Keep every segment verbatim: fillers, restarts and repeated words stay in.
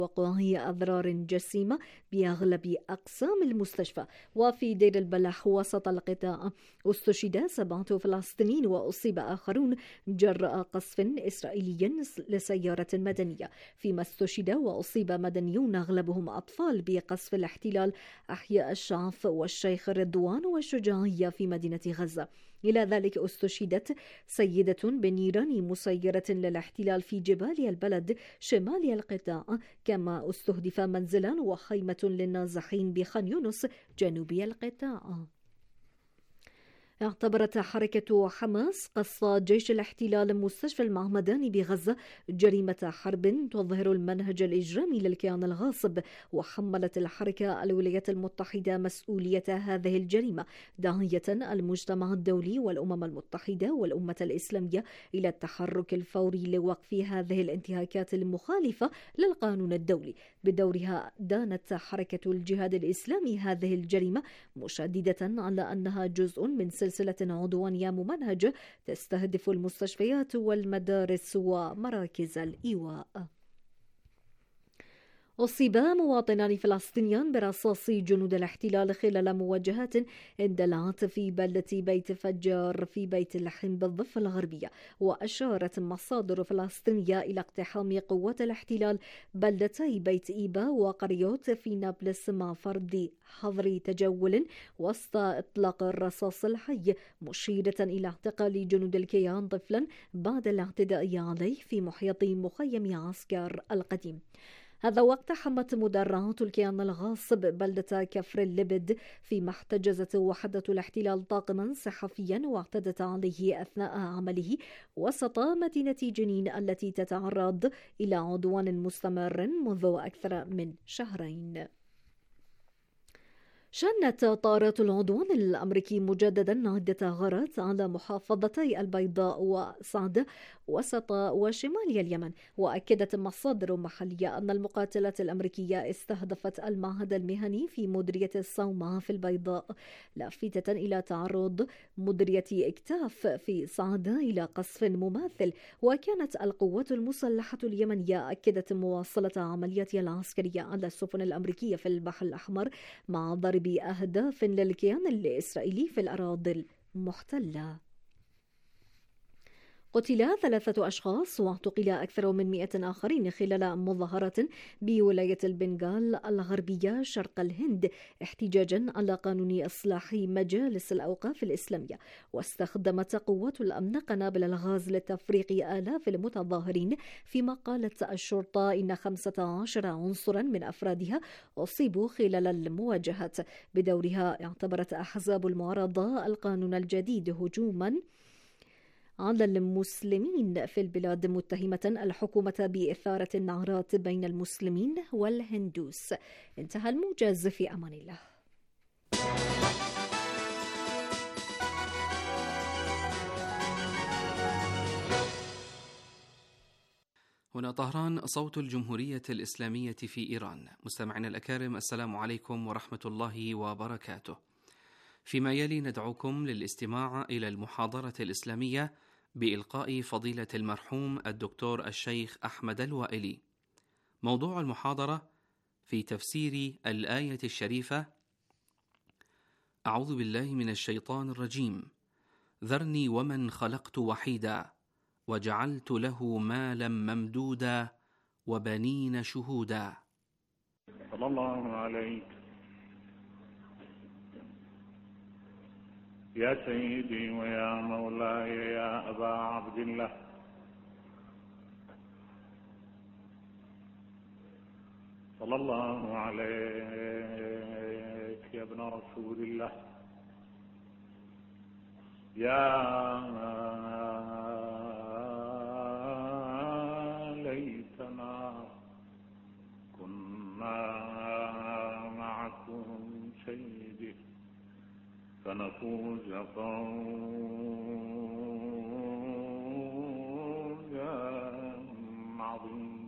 وقوعه أضرار جسيمة بأغلب أقسام المستشفى. وفي دير البلح وسط القطاع استشهد سبعة فلسطينيين وأصيب آخرون جراء قصف إسرائيلي لسيارة مدنية، فيما استشهد وأصيب مدنيون أغلبهم أطفال بقصف الاحتلال أحياء الشعف والشيخ رضوان والشجاعية في مدينة غزة. إلى ذلك استشهدت سيدة بنيران مسيرة للاحتلال في جبال البلد شمال القطاع، كما استهدف منزلا وخيمة للنازحين بخان يونس جنوبي القطاع. اعتبرت حركة حماس قصف جيش الاحتلال مستشفى المعمداني بغزة جريمة حرب تظهر المنهج الإجرامي للكيان الغاصب، وحملت الحركة الولايات المتحدة مسؤولية هذه الجريمة، داعية المجتمع الدولي والأمم المتحدة والأمة الإسلامية إلى التحرك الفوري لوقف هذه الانتهاكات المخالفة للقانون الدولي. بدورها دانت حركة الجهاد الإسلامي هذه الجريمة، مشددة على أنها جزء من سلسلة سلسلة عدوانية ممنهجة تستهدف المستشفيات والمدارس ومراكز الإيواء. أصيب مواطنان فلسطينيان برصاص جنود الاحتلال خلال مواجهات اندلعت في بلدة بيت فجار في بيت لحم بالضفة الغربية. وأشارت مصادر فلسطينية إلى اقتحام قوات الاحتلال بلدتي بيت إيبا وقريوت في نابلس مع فرض حظر تجول وسط إطلاق الرصاص الحي، مشيرة إلى اعتقال جنود الكيان طفلا بعد الاعتداء عليه في محيط مخيم عسكر القديم. هذا وقت حمت مدرعات الكيان الغاصب بلدة كفر اللبد، فيما احتجزت وحدة الاحتلال طاقما صحفيا واعتدت عليه أثناء عمله وسط مدينة جنين التي تتعرض إلى عدوان مستمر منذ أكثر من شهرين. شنت طائرات العدوان الأمريكي مجددا عدة غارات على محافظتي البيضاء وصعدة وسط وشمال اليمن. وأكدت مصادر محلية أن المقاتلات الأمريكية استهدفت المعهد المهني في مديرية الصومعة في البيضاء، لافتة إلى تعرض مديرية إكتاف في صعدة إلى قصف مماثل. وكانت القوات المسلحة اليمنية أكدت مواصلة عملياتها العسكرية على السفن الأمريكية في البحر الأحمر مع ضرب بأهداف للكيان الإسرائيلي في الأراضي المحتلة. قتل ثلاثة أشخاص واعتقل أكثر من مئة آخرين خلال مظاهرات بولاية البنغال الغربية شرق الهند احتجاجا على قانون إصلاح مجالس الأوقاف الإسلامية. واستخدمت قوات الأمن قنابل الغاز لتفريق آلاف المتظاهرين، فيما قالت الشرطة إن خمسة عشر عنصرا من أفرادها أصيبوا خلال المواجهات. بدورها اعتبرت أحزاب المعارضة القانون الجديد هجوما على المسلمين في البلاد، متهمة الحكومة بإثارة النعرات بين المسلمين والهندوس. انتهى الموجز، في أمان الله. هنا طهران، صوت الجمهورية الإسلامية في إيران. مستمعينا الأكارم، السلام عليكم ورحمة الله وبركاته. فيما يلي ندعوكم للاستماع إلى المحاضرة الإسلامية بإلقاء فضيلة المرحوم الدكتور الشيخ أحمد الوائلي. موضوع المحاضرة في تفسير الآية الشريفة: أعوذ بالله من الشيطان الرجيم، ذرني ومن خلقت وحيدا وجعلت له مالا ممدودا وبنين شهودا. صلى الله عليك يا سيدي ويا مولاي يا أبا عبد الله، صلى الله عليك يا ابن رسول الله، يا ليتنا كنا معكم سيدي فنفوز فوزا عظيما.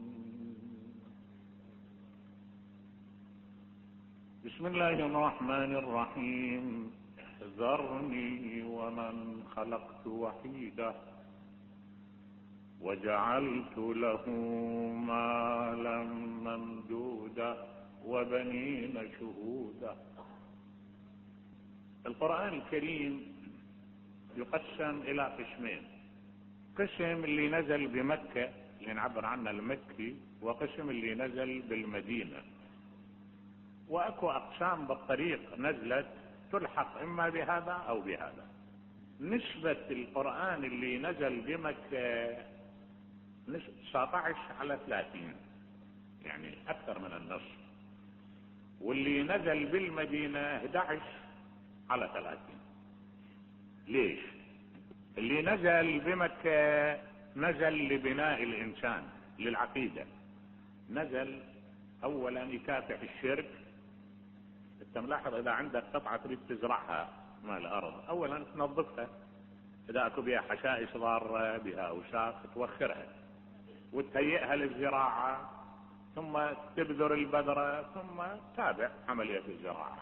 بسم الله الرحمن الرحيم. ذرني ومن خلقت وحيدا وجعلت له مالا ممدودا وبنين شهودا. القرآن الكريم يقسم إلى قسمين: قسم اللي نزل بمكة اللي نعبر عنه المكي، وقسم اللي نزل بالمدينة. واكو اقسام بالطريق نزلت تلحق اما بهذا او بهذا. نسبة القرآن اللي نزل بمكة تسعة عشر على ثلاثين، يعني اكثر من النصف، واللي نزل بالمدينة احد عشر على ثلاثين. ليش؟ اللي نزل بمكة نزل لبناء الانسان للعقيدة، نزل اولا يكافح الشرك. انت ملاحظ اذا عندك قطعة تريد تزرعها مع الارض، اولا تنظفها، اذا اكو بها حشائش ضارة بها اوساخ توخرها وتهيئها للزراعة، ثم تبذر البذرة، ثم تتابع عملية الزراعة.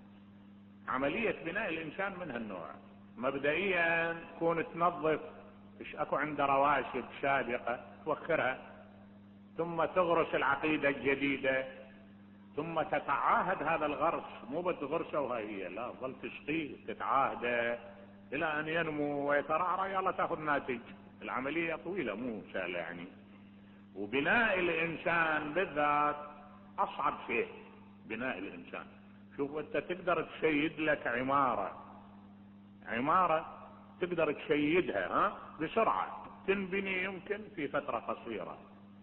عملية بناء الانسان من هالنوع. مبدئيا تكون تنظف، ايش اكو عنده رواشد سابقة توخرها، ثم تغرس العقيدة الجديدة، ثم تتعاهد هذا الغرس. مو بتغرسه وهي هي، لا، ظل تسقيه تتعاهده الى ان ينمو ويترعرع، يلا تاخذ ناتج. العملية طويلة مو سهلة يعني. وبناء الانسان بالذات اصعب شيء بناء الانسان. شوف انت تقدر تشيد لك عمارة، عمارة تقدر تشيدها ها بسرعة، تنبني يمكن في فترة قصيرة،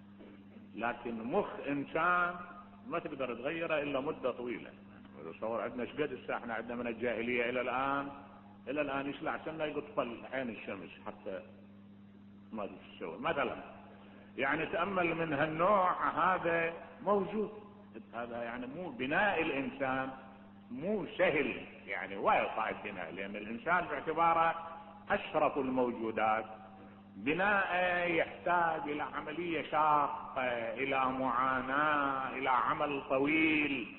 لكن مخ انسان ما تقدر تغيره الا مدة طويلة. تصور عندنا ايش قد الساعة احنا عندنا من الجاهلية الى الان، الى الان يشلع سنة يطفل عين الشمس حتى ما ادري ايش تسوي مثلا. يعني تأمل من هالنوع هذا موجود. هذا يعني مو بناء الانسان مو سهل يعني، وايد صعب بناء، لان الانسان باعتباره اشرف الموجودات بناء يحتاج الى عملية شاقة، الى معاناة، الى عمل طويل.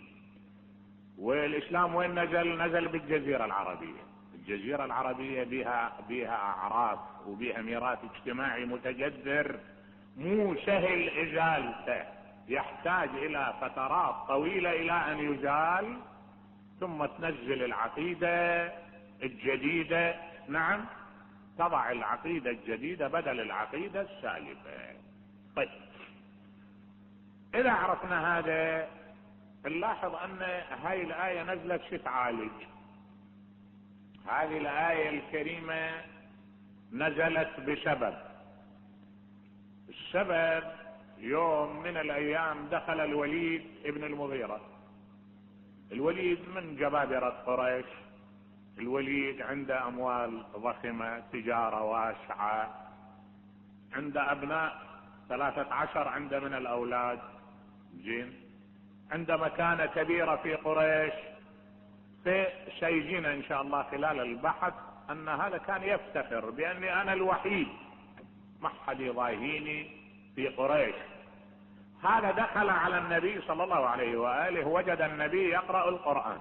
والاسلام وين نزل؟ نزل بالجزيرة العربية. الجزيرة العربية بها بها اعراف وبها ميراث اجتماعي متجذر مو سهل ازالته، يحتاج الى فترات طويلة الى ان يزال، ثم تنزل العقيدة الجديدة. نعم، تضع العقيدة الجديدة بدل العقيدة السالفة. طيب، اذا عرفنا هذا نلاحظ ان هاي الآية نزلت شو تعالج. هذه الآية الكريمة نزلت بسبب. السبب يوم من الايام دخل الوليد ابن المغيرة. الوليد من جبابرة قريش، الوليد عنده اموال ضخمة، تجارة واسعة، عنده ابناء ثلاثة عشر عنده من الاولاد، زين، عنده مكانة كبيرة في قريش. فسيجينا ان شاء الله خلال البحث ان هذا كان يفتخر باني انا الوحيد ما حد يضاهيني في قريش. هذا دخل على النبي صلى الله عليه وآله، وجد النبي يقرأ القرآن.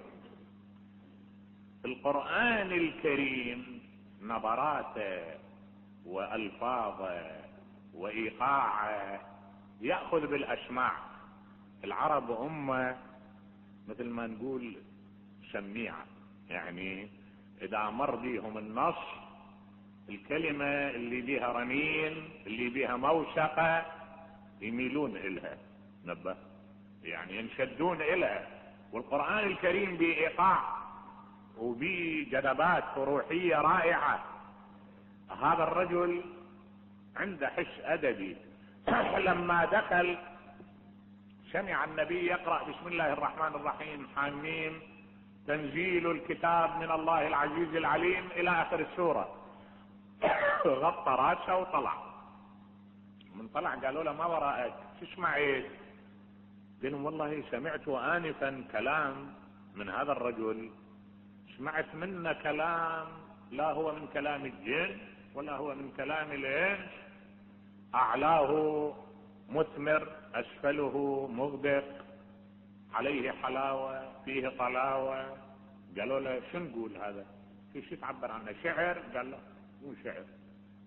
القرآن الكريم نبراته وألفاظه وإيقاعه يأخذ بالأسماع. العرب أمة مثل ما نقول سميعة، يعني إذا مر بيهم النص الكلمة اللي بيها رنين اللي بيها موسقة يميلون إلها، نبه، يعني ينشدون إلها. والقرآن الكريم بإيقاع وبجذبات روحية رائعة. هذا الرجل عنده حس أدبي. لما دخل سمع النبي يقرأ بسم الله الرحمن الرحيم حميم تنزيل الكتاب من الله العزيز العليم إلى آخر السورة. غطى راسه وطلع. من طلع قالوا له ما وراءك تسمع ايش؟ قال لهم والله سمعت آنفا كلام من هذا الرجل، سمعت منه كلام لا هو من كلام الجن ولا هو من كلام الانس، اعلاه مثمر اسفله مغدق، عليه حلاوة فيه طلاوة. قالوا له شو نقول هذا؟ في شو تعبر عنه؟ شعر؟ قال له مو شعر،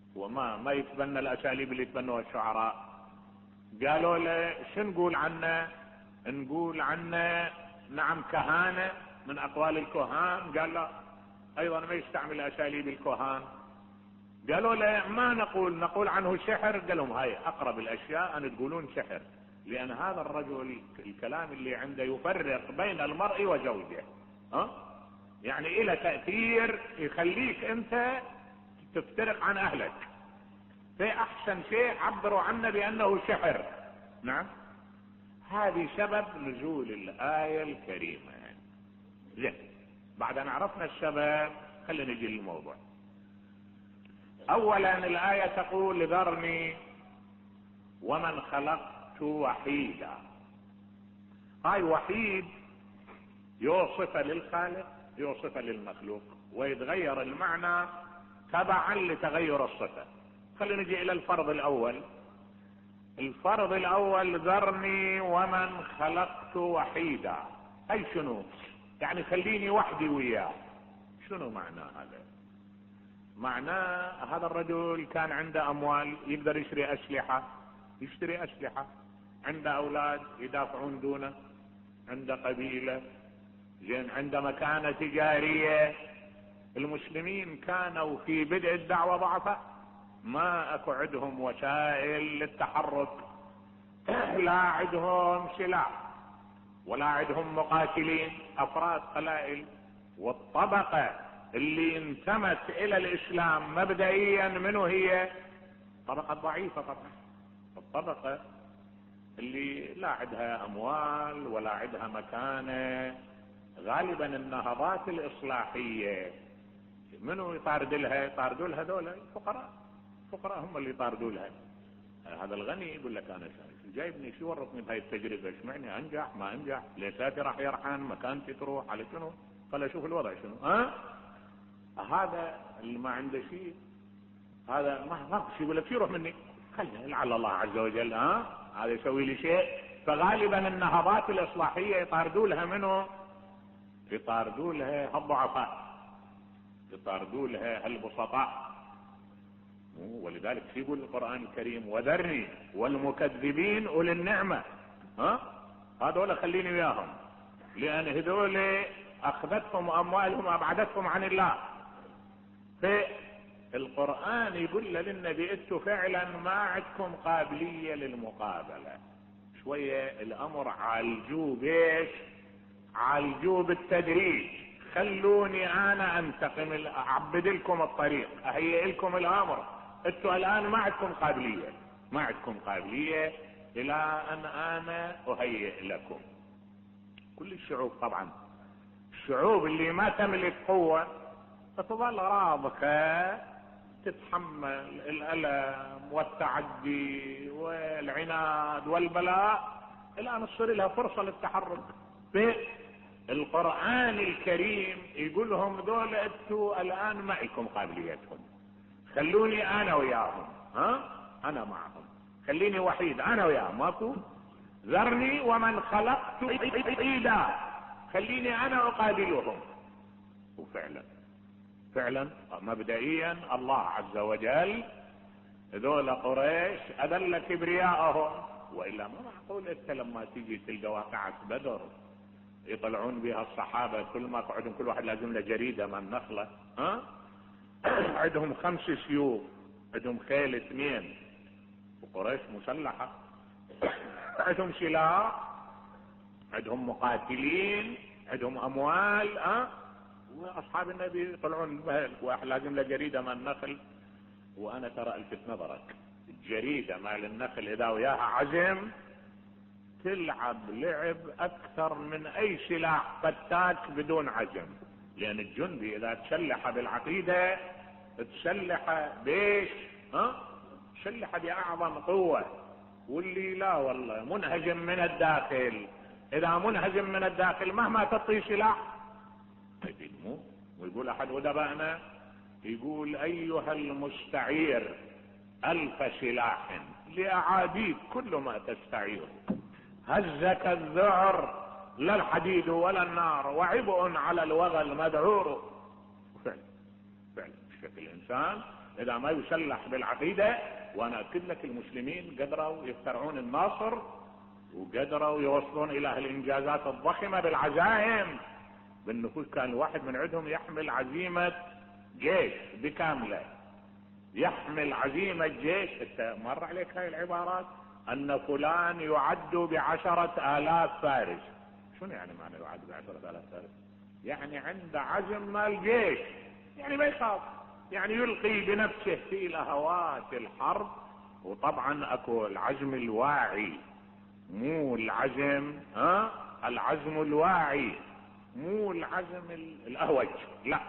وما ما يتبنى الاساليب اللي يتبنوها الشعراء. قالوا له شو نقول عنه؟ نقول عنه نعم كهانة من اقوال الكهان. قال لا، ايضا ما يستعمل اساليب الكهان. قالوا له ما نقول نقول عنه سحر. قال لهم هاي اقرب الاشياء ان تقولون سحر، لان هذا الرجل الكلام اللي عنده يفرق بين المرء وزوجه، ها يعني الى تأثير يخليك انت تفترق عن اهلك. فاحسن شيء عبروا عنه بانه سحر. نعم، هذه سبب نزول الآية الكريمة. زين، بعد ان عرفنا السبب خلينا نجي للموضوع. اولا الآية تقول ذرني ومن خلقت وحيدا. هاي وحيد يوصف للخالق يوصف للمخلوق، ويتغير المعنى تبعا لتغير الصفة. خلينا نجي الى الفرض الاول. الفرض الاول ذرني ومن خلقت وحيدا. اي شنو يعني؟ خليني وحدي وياه. شنو معنى هذا؟ معناه هذا الرجل كان عنده اموال يقدر يشتري اسلحة يشتري اسلحة عنده اولاد يدافعون دونه، عنده قبيلة، زين، عنده مكانة تجارية. المسلمين كانوا في بدء الدعوة ضعفاء، ما اكو عندهم وسائل للتحرك، لا عندهم سلاح ولا عندهم مقاتلين، افراد قلائل. والطبقة اللي انتمت الى الاسلام مبدئيا منه هي طبقة ضعيفة طبعا. الطبقة اللي لا عندها اموال ولا عندها مكانة. غالبا النهضات الاصلاحية منو يطارد لها؟ يطاردوا لها دولة الفقراء. الفقراء هم اللي يطاردوا لها. هذا الغني يقول لك انا جايبني شو ورطني بهاي التجربة، ايش معني انجح ما انجح، ليساتي راح يرحن، مكانتي تروح على شنو، خل اشوف الوضع شنو. ها هذا اللي ما عنده شيء، هذا ما ما شيء يقول لك شو يروح مني، خلي لعل الله عز وجل ها هذا يسوي لي شيء. فغالبا النهضات الاصلاحية يطاردوا لها منه، يطاردوا لها الضعفاء، يطاردوا لها البسطاء. ولذلك يقول القرآن الكريم وذرني والمكذبين أولي النعمة. ها هذول خليني وياهم، لأن هذول أخذتهم أموالهم وأبعدتهم عن الله. فالقرآن يقول للنبي انتوا فعلا ما عندكم قابلية للمقابلة. شوية الأمر عالجوه بيش عالجوه بالتدريج. خلوني أنا أنتقم، أعبد لكم الطريق، أهيئ لكم الأمر. انتوا الآن ما عندكم قابلية ما عندكم قابلية إلى أن أنا أهيئ لكم. كل الشعوب طبعا، الشعوب اللي ما تملك قوة فتظل راضخة تتحمل الألم والتعدي والعناد والبلاء إلى أن تصير لها فرصة للتحرك. القرآن الكريم يقول لهم دول انتوا الآن معكم قابليتهم، خلوني أنا وياهم، ها أنا معهم، خليني وحيد أنا وياهم، ماكو ذرني ومن خلقت وحيدا، خليني أنا أقابلهم. وفعلا فعلا مبدئيا الله عز وجل ذول قريش أذل كبرياءهم. وإلا ما معقول أنت لما تيجي تلقى واقعة بدر يطلعون بها الصحابة كل ما قعدهم كل واحد لازم له جريدة من نخلة، ها عندهم خمس سيوف، عندهم خيل اثنين، وقريش مسلحة، عندهم سلاح، عندهم مقاتلين، عندهم اموال. ها واصحاب النبي يطلعون بها واحد لازم له جريدة من نخل. وانا ترى الفت نظرك، الجريدة مال النخل اذا وياها عزم تلعب لعب اكثر من اي سلاح فتاك بدون عزم. لان الجندي اذا تسلح بالعقيدة تسلح بيش، ها تسلح باعظم قوة. واللي لا والله منهزم من الداخل، اذا منهزم من الداخل مهما تعطي سلاح يدمو. ويقول احد ادبائنا يقول ايها المستعير الف سلاح لاعاديك كل ما تستعير، هزك الذعر لا الحديد ولا النار، وعبء على الوغى المذعور. فعلا فعلا شكل الانسان اذا ما يسلح بالعقيدة. وانا اكد لك المسلمين قدروا يخترعون الناصر وقدروا يوصلون الى الانجازات الضخمة بالعزائم بالنفوذ. كان الواحد من عندهم يحمل عزيمة جيش بكاملة، يحمل عزيمة جيش. انت مر عليك هاي العبارات ان فلان يعد بعشرة الاف فارس. شنو يعني معنى يعد بعشرة الاف فارس؟ يعني عنده عزم مال جيش، يعني ما يخاف، يعني يلقي بنفسه في لهوات الحرب. وطبعا اكو العزم الواعي، مو العزم ها العزم الواعي، مو العزم الاهوج، لا.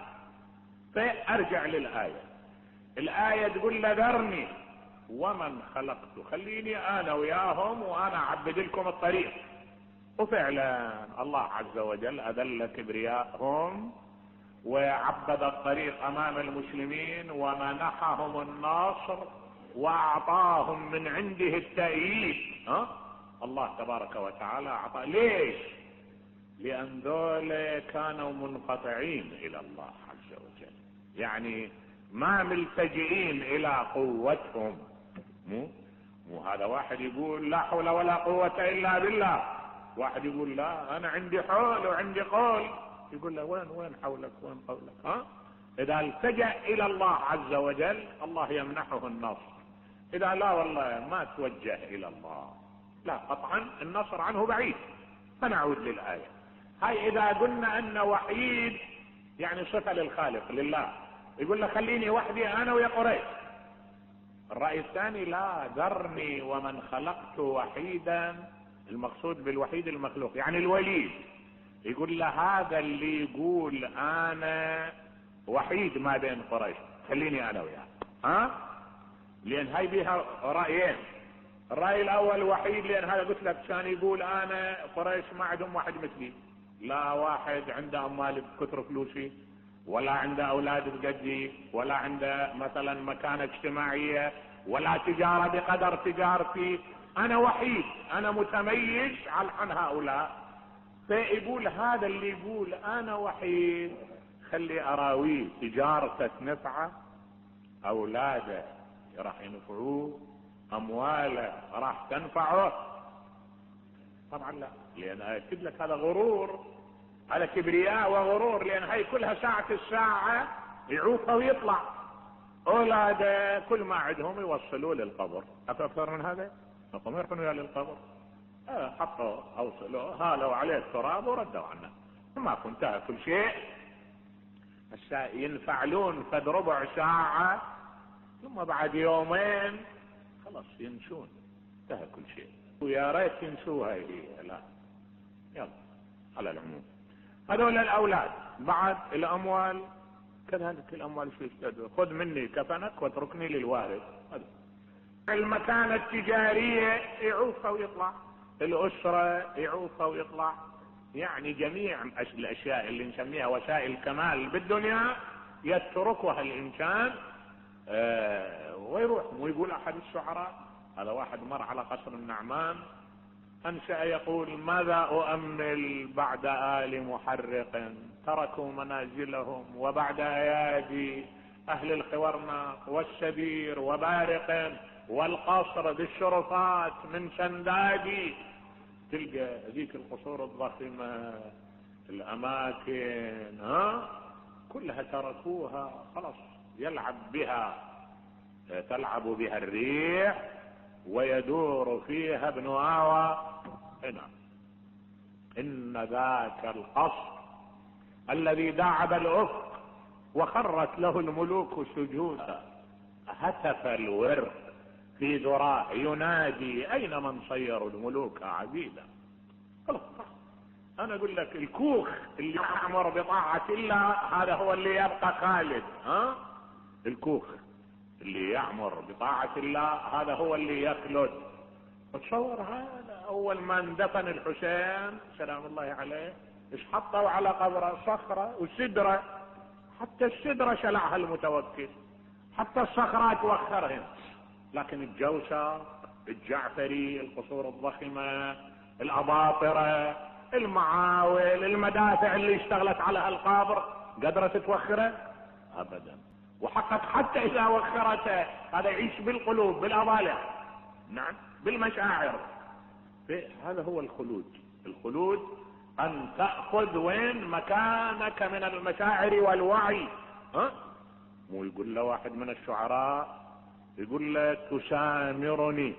فارجع للآية. الآية تقول له ذرني ومن خلقت، خليني انا وياهم وانا اعبد لكم الطريق. وفعلا الله عز وجل اذل كبرياءهم وعبد الطريق امام المسلمين ومنحهم النصر واعطاهم من عنده التأييد. ها الله تبارك وتعالى اعطى. ليش؟ لان ذولا كانوا منقطعين الى الله عز وجل، يعني ما ملتجئين الى قوتهم. مو مو هذا واحد يقول لا حول ولا قوة الا بالله، واحد يقول لا انا عندي حول وعندي قول، يقول له وين وين حولك وين قولك؟ ها اذا التجأ الى الله عز وجل الله يمنحه النصر. اذا لا والله ما توجه الى الله، لا قطعا النصر عنه بعيد. فنعود للآية هاي. اذا قلنا ان وحيد يعني صفة للخالق لله، يقول له خليني وحدي انا ويا قريش. الرأي الثاني لا، ذرني ومن خلقت وحيدا، المقصود بالوحيد المخلوق يعني الوليد. يقول له هذا اللي يقول انا وحيد ما بين قريش، خليني انا وياه. ها لان هاي بيها رأيين. الرأي الاول وحيد لان هذا قلت لك كان يقول انا قريش ما عندهم واحد مثلي، لا واحد عنده اموال بكثر فلوسي، ولا عنده اولاد بقدي، ولا عنده مثلا مكانة اجتماعية، ولا تجارة بقدر تجارتي. انا وحيد، انا متميز عن هؤلاء. فيقول هذا اللي يقول انا وحيد خلي اراويه تجارته تنفعه، اولاده راح ينفعوه، امواله راح تنفعه. طبعا لا، لان اكد لك هذا غرور، هذا كبرياء وغرور. لان هاي كلها ساعة الساعة يعوفه ويطلع. اولاده كل ما عندهم يوصلوا للقبر، اكثر من هذا هم يروحون ويا للقبر. اه حطوا اوصلوا هالوا عليه التراب وردوا عنه، ما كنت كل شيء. هسه ينفعلون فد ربع ساعة ثم بعد يومين خلاص ينسون، انتهى كل شيء. ويا ريت ينسوها هي. لا يلا على العموم هذول الاولاد. بعد الاموال كذلك، الاموال شو يستدعوا؟ خذ مني كفنك واتركني للوارث. المكانة التجارية يعوفها ويطلع، الاسرة يعوفها ويطلع، يعني جميع الاشياء اللي نسميها وسائل الكمال بالدنيا يتركها الانسان آه ويروح. مو يقول احد الشعراء، هذا واحد مر على قصر النعمان انشأ يقول ماذا اؤمل بعد آل محرق تركوا منازلهم، وبعد ايادي اهل الخورنق والسبير وبارق، والقصر بالشرفات من سندادي. تلقى ذيك القصور الضخمة، الاماكن ها كلها تركوها خلاص، يلعب بها تلعب بها الريح ويدور فيها ابن آوى. هنا ان ذاك القصر الذي داعب الافق وخرت له الملوك سجودا، هتف الورق في ذراع ينادي اين من صيروا الملوك عبيدا. انا اقول لك الكوخ اللي يعمر بطاعة الله هذا هو اللي يبقى خالد. ها الكوخ اللي يعمر بطاعة الله هذا هو اللي يخلد. تصور هذا اول ما اندفن الحسين سلام الله عليه ايش حطوا على قبره؟ صخرة وسدرة، حتى السدرة شلعها المتوكل، حتى الصخرات وخرهن. لكن الجوسر الجعفري، القصور الضخمة، الاباطرة، المعاول، المدافع اللي اشتغلت على هالقبر قدرت توخره؟ ابدا. وحقق حتى اذا وخرته، هذا يعيش بالقلوب بالاضالع، نعم بالمشاعر. هذا هو الخلود. الخلود ان تأخذ وين مكانك من المشاعر والوعي. ها مو يقول له واحد من الشعراء، يقول له تسامرني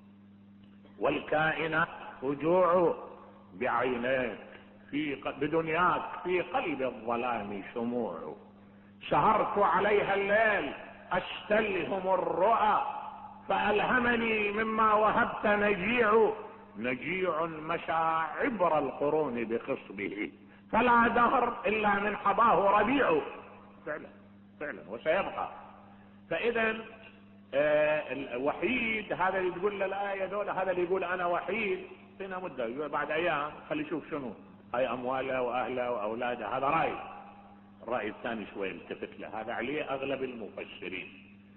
والكائنات هجوع بعينيك، في بدنياك في قلب الظلام شموع، سهرت عليها الليل استلهم الرؤى، فألهمني مما وهبت نجيع، نجيع مشى عبر القرون بخصبه، فلا دهر الا من حباه ربيع. فعلا فعلا وسيبقى. فاذا آه الوحيد هذا اللي تقول له الايه دولة، هذا اللي يقول انا وحيد، فينا مده بعد ايام خلي يشوف شنو هاي امواله واهله واولاده. هذا راي. الراي الثاني شوي التفت له، هذا عليه اغلب المفسرين.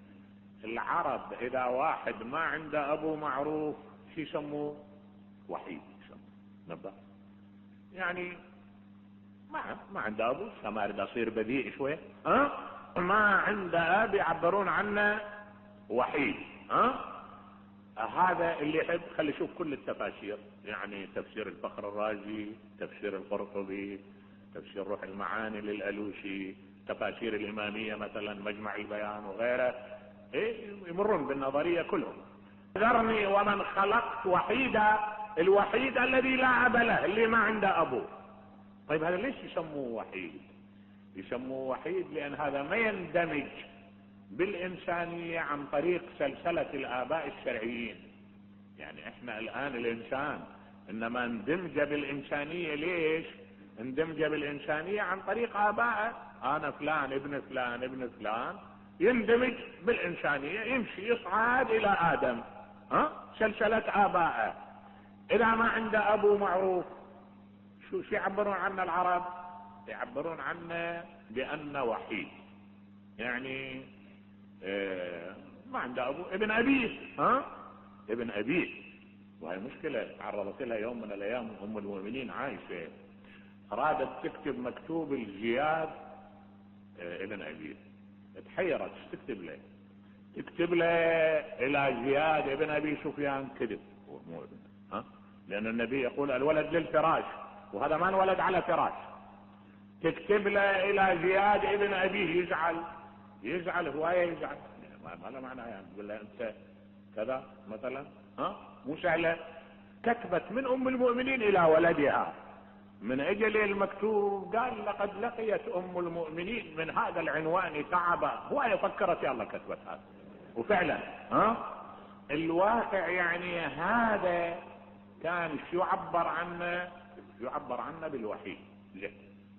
العرب اذا واحد ما عنده ابو معروف شو يسموه؟ وحيد. نبدا يعني ما ما عنده ابو، ما اريد اصير بذيء شوي، ها أه؟ ما عنده اب يعبرون عنه وحيد. ها أه؟ هذا اللي يحب خلي يشوف كل التفاسير، يعني تفسير الفخر الرازي، تفسير القرطبي، تفسير روح المعاني للالوسي، تفاسير الاماميه مثلا مجمع البيان وغيره، إيه يمرون بالنظريه كلهم. ذرني ومن خلقت وحيدا، الوحيد الذي لا اب له، اللي ما عنده ابو. طيب هذا ليش يسموه وحيد؟ يسموه وحيد لان هذا ما يندمج بالانسانيه عن طريق سلسله الاباء الشرعيين. يعني احنا الان الانسان انما اندمج بالانسانيه، ليش اندمج بالانسانيه؟ عن طريق ابائه. انا فلان ابن فلان ابن فلان يندمج بالانسانيه، يمشي يصعد الى ادم، ها سلسله ابائه. اذا ما عنده ابو معروف شو شو يعبرون عنه العرب؟ يعبرون عنه بانه وحيد، يعني اه ما عنده ابو، ابن ابيه، ها ابن ابيه. وهي مشكله تعرضت لها يوم من الايام ام المؤمنين عائشه، ارادت تكتب مكتوب الجياد اه ابن ابيه، تحيرت تكتب له، تكتب له الى جياد ابن ابي سفيان، كذب مو ابن، ها لان النبي يقول الولد للفراش، وهذا ما انولد على فراش. تكتب له الى زياد ابن ابيه، يزعل يزعل هوايه يزعل، ما له معنى يعني تقول له انت كذا مثلا، ها مو سهله. كتبت من ام المؤمنين الى ولدها من اجل المكتوب، قال لقد لقيت ام المؤمنين من هذا العنوان تعبا، هوايه فكرت يلا كتبت هذا. وفعلا ها الواقع يعني هذا كان شو يعبر عنه؟ يعبر عنه بالوحيد. ليه؟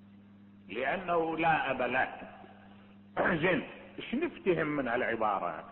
لانه لا اب له. زين ايش نفتهم من هالعباره؟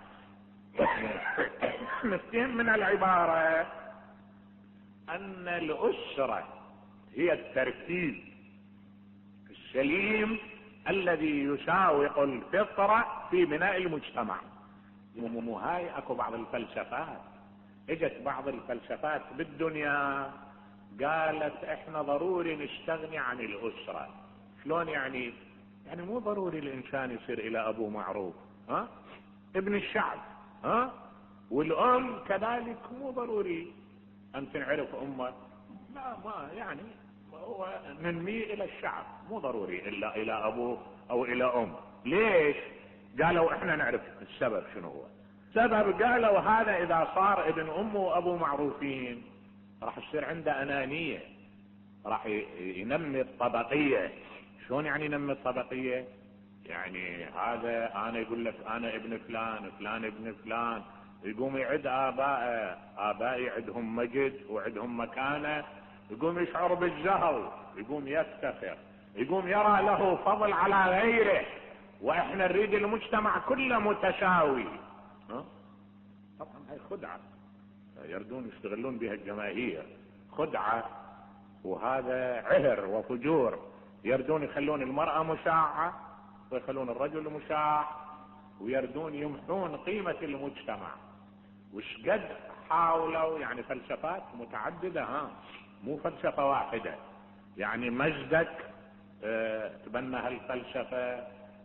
نفتهم من العباره ان الاسره هي التركيب السليم الذي يساوق الفطره في بناء المجتمع. مو هاي اكو بعض الفلسفات، اجت بعض الفلسفات بالدنيا قالت احنا ضروري نستغني عن الاسره. شلون يعني؟ يعني مو ضروري الانسان يصير الى ابو معروف، ها ابن الشعب، ها والام كذلك مو ضروري ان تنعرف امه، لا ما يعني هو ننمي الى الشعب، مو ضروري الا الى ابوه او الى ام. ليش؟ قالوا احنا نعرف السبب شنو هو. سبب قالوا هذا اذا صار ابن امه وابو معروفين راح يصير عنده انانيه، راح ينمي الطبقيه. شلون يعني ينمي الطبقيه؟ يعني هذا انا يقول لك انا ابن فلان، فلان ابن فلان، يقوم يعد ابائه، ابائي عندهم مجد وعندهم مكانه، يقوم يشعر بالزهو، يقوم يفتخر، يقوم يرى له فضل على غيره، واحنا نريد المجتمع كله متساوي. ها؟ طبعا هاي خدعه يردون يستغلون بها الجماهير، خدعه، وهذا عهر وفجور. يردون يخلون المرأة مشاعة ويخلون الرجل مشاع، ويردون يمحون قيمة المجتمع. وش قد حاولوا، يعني فلسفات متعددة، ها مو فلسفة واحدة. يعني مجدك اه تبنى هالفلسفة،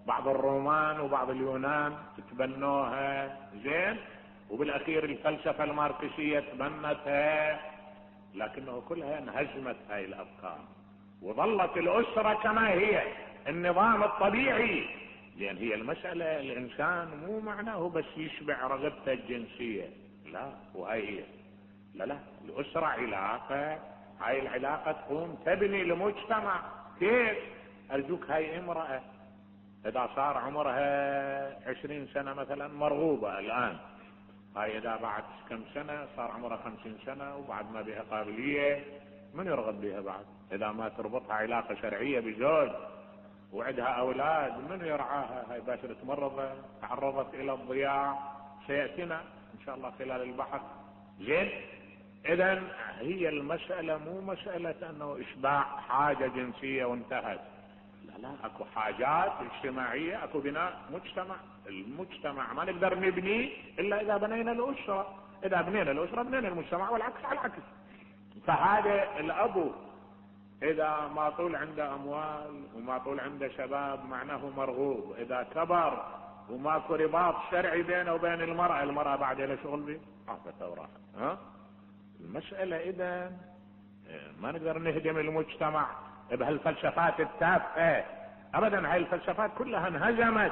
بعض الرومان وبعض اليونان تبنوها، زين، وبالاخير الفلسفة الماركسية تبنتها، لكنه كلها انهزمت هاي الافكار وظلت الاسرة كما هي النظام الطبيعي. لان هي المسألة الانسان مو معناه بس يشبع رغبته الجنسية، لا، وهي هي لا لا الاسرة علاقة، هاي العلاقة تقوم تبني المجتمع. كيف؟ ارجوك، هاي امرأة اذا صار عمرها عشرين سنة مثلا مرغوبة الان، هاي اذا بعد كم سنة صار عمرها خمسين سنة وبعد ما بها قابلية، من يرغب بها بعد؟ اذا ما تربطها علاقة شرعية بزوج وعندها اولاد، من يرعاها؟ هاي باشرة مرضى تعرضت الى الضياع، سيأتينا ان شاء الله خلال البحث. زين، اذا هي المسألة مو مسألة انه اشباع حاجة جنسية وانتهت، لا لا، اكو حاجات اجتماعية، اكو بناء مجتمع. المجتمع ما نقدر نبنيه الا اذا بنينا الاسرة، اذا بنينا الاسرة بنينا المجتمع، والعكس على العكس. فهذا الابو اذا ما طول عنده اموال وما طول عنده شباب معناه مرغوب، اذا كبر وماكو رباط شرعي بينه وبين المرأة، المرأة بعد لها شغل به عافت وراحت. ها المسألة اذا ما نقدر نهدم المجتمع بهالفلسفات التافهة ابدا. هاي الفلسفات كلها انهزمت،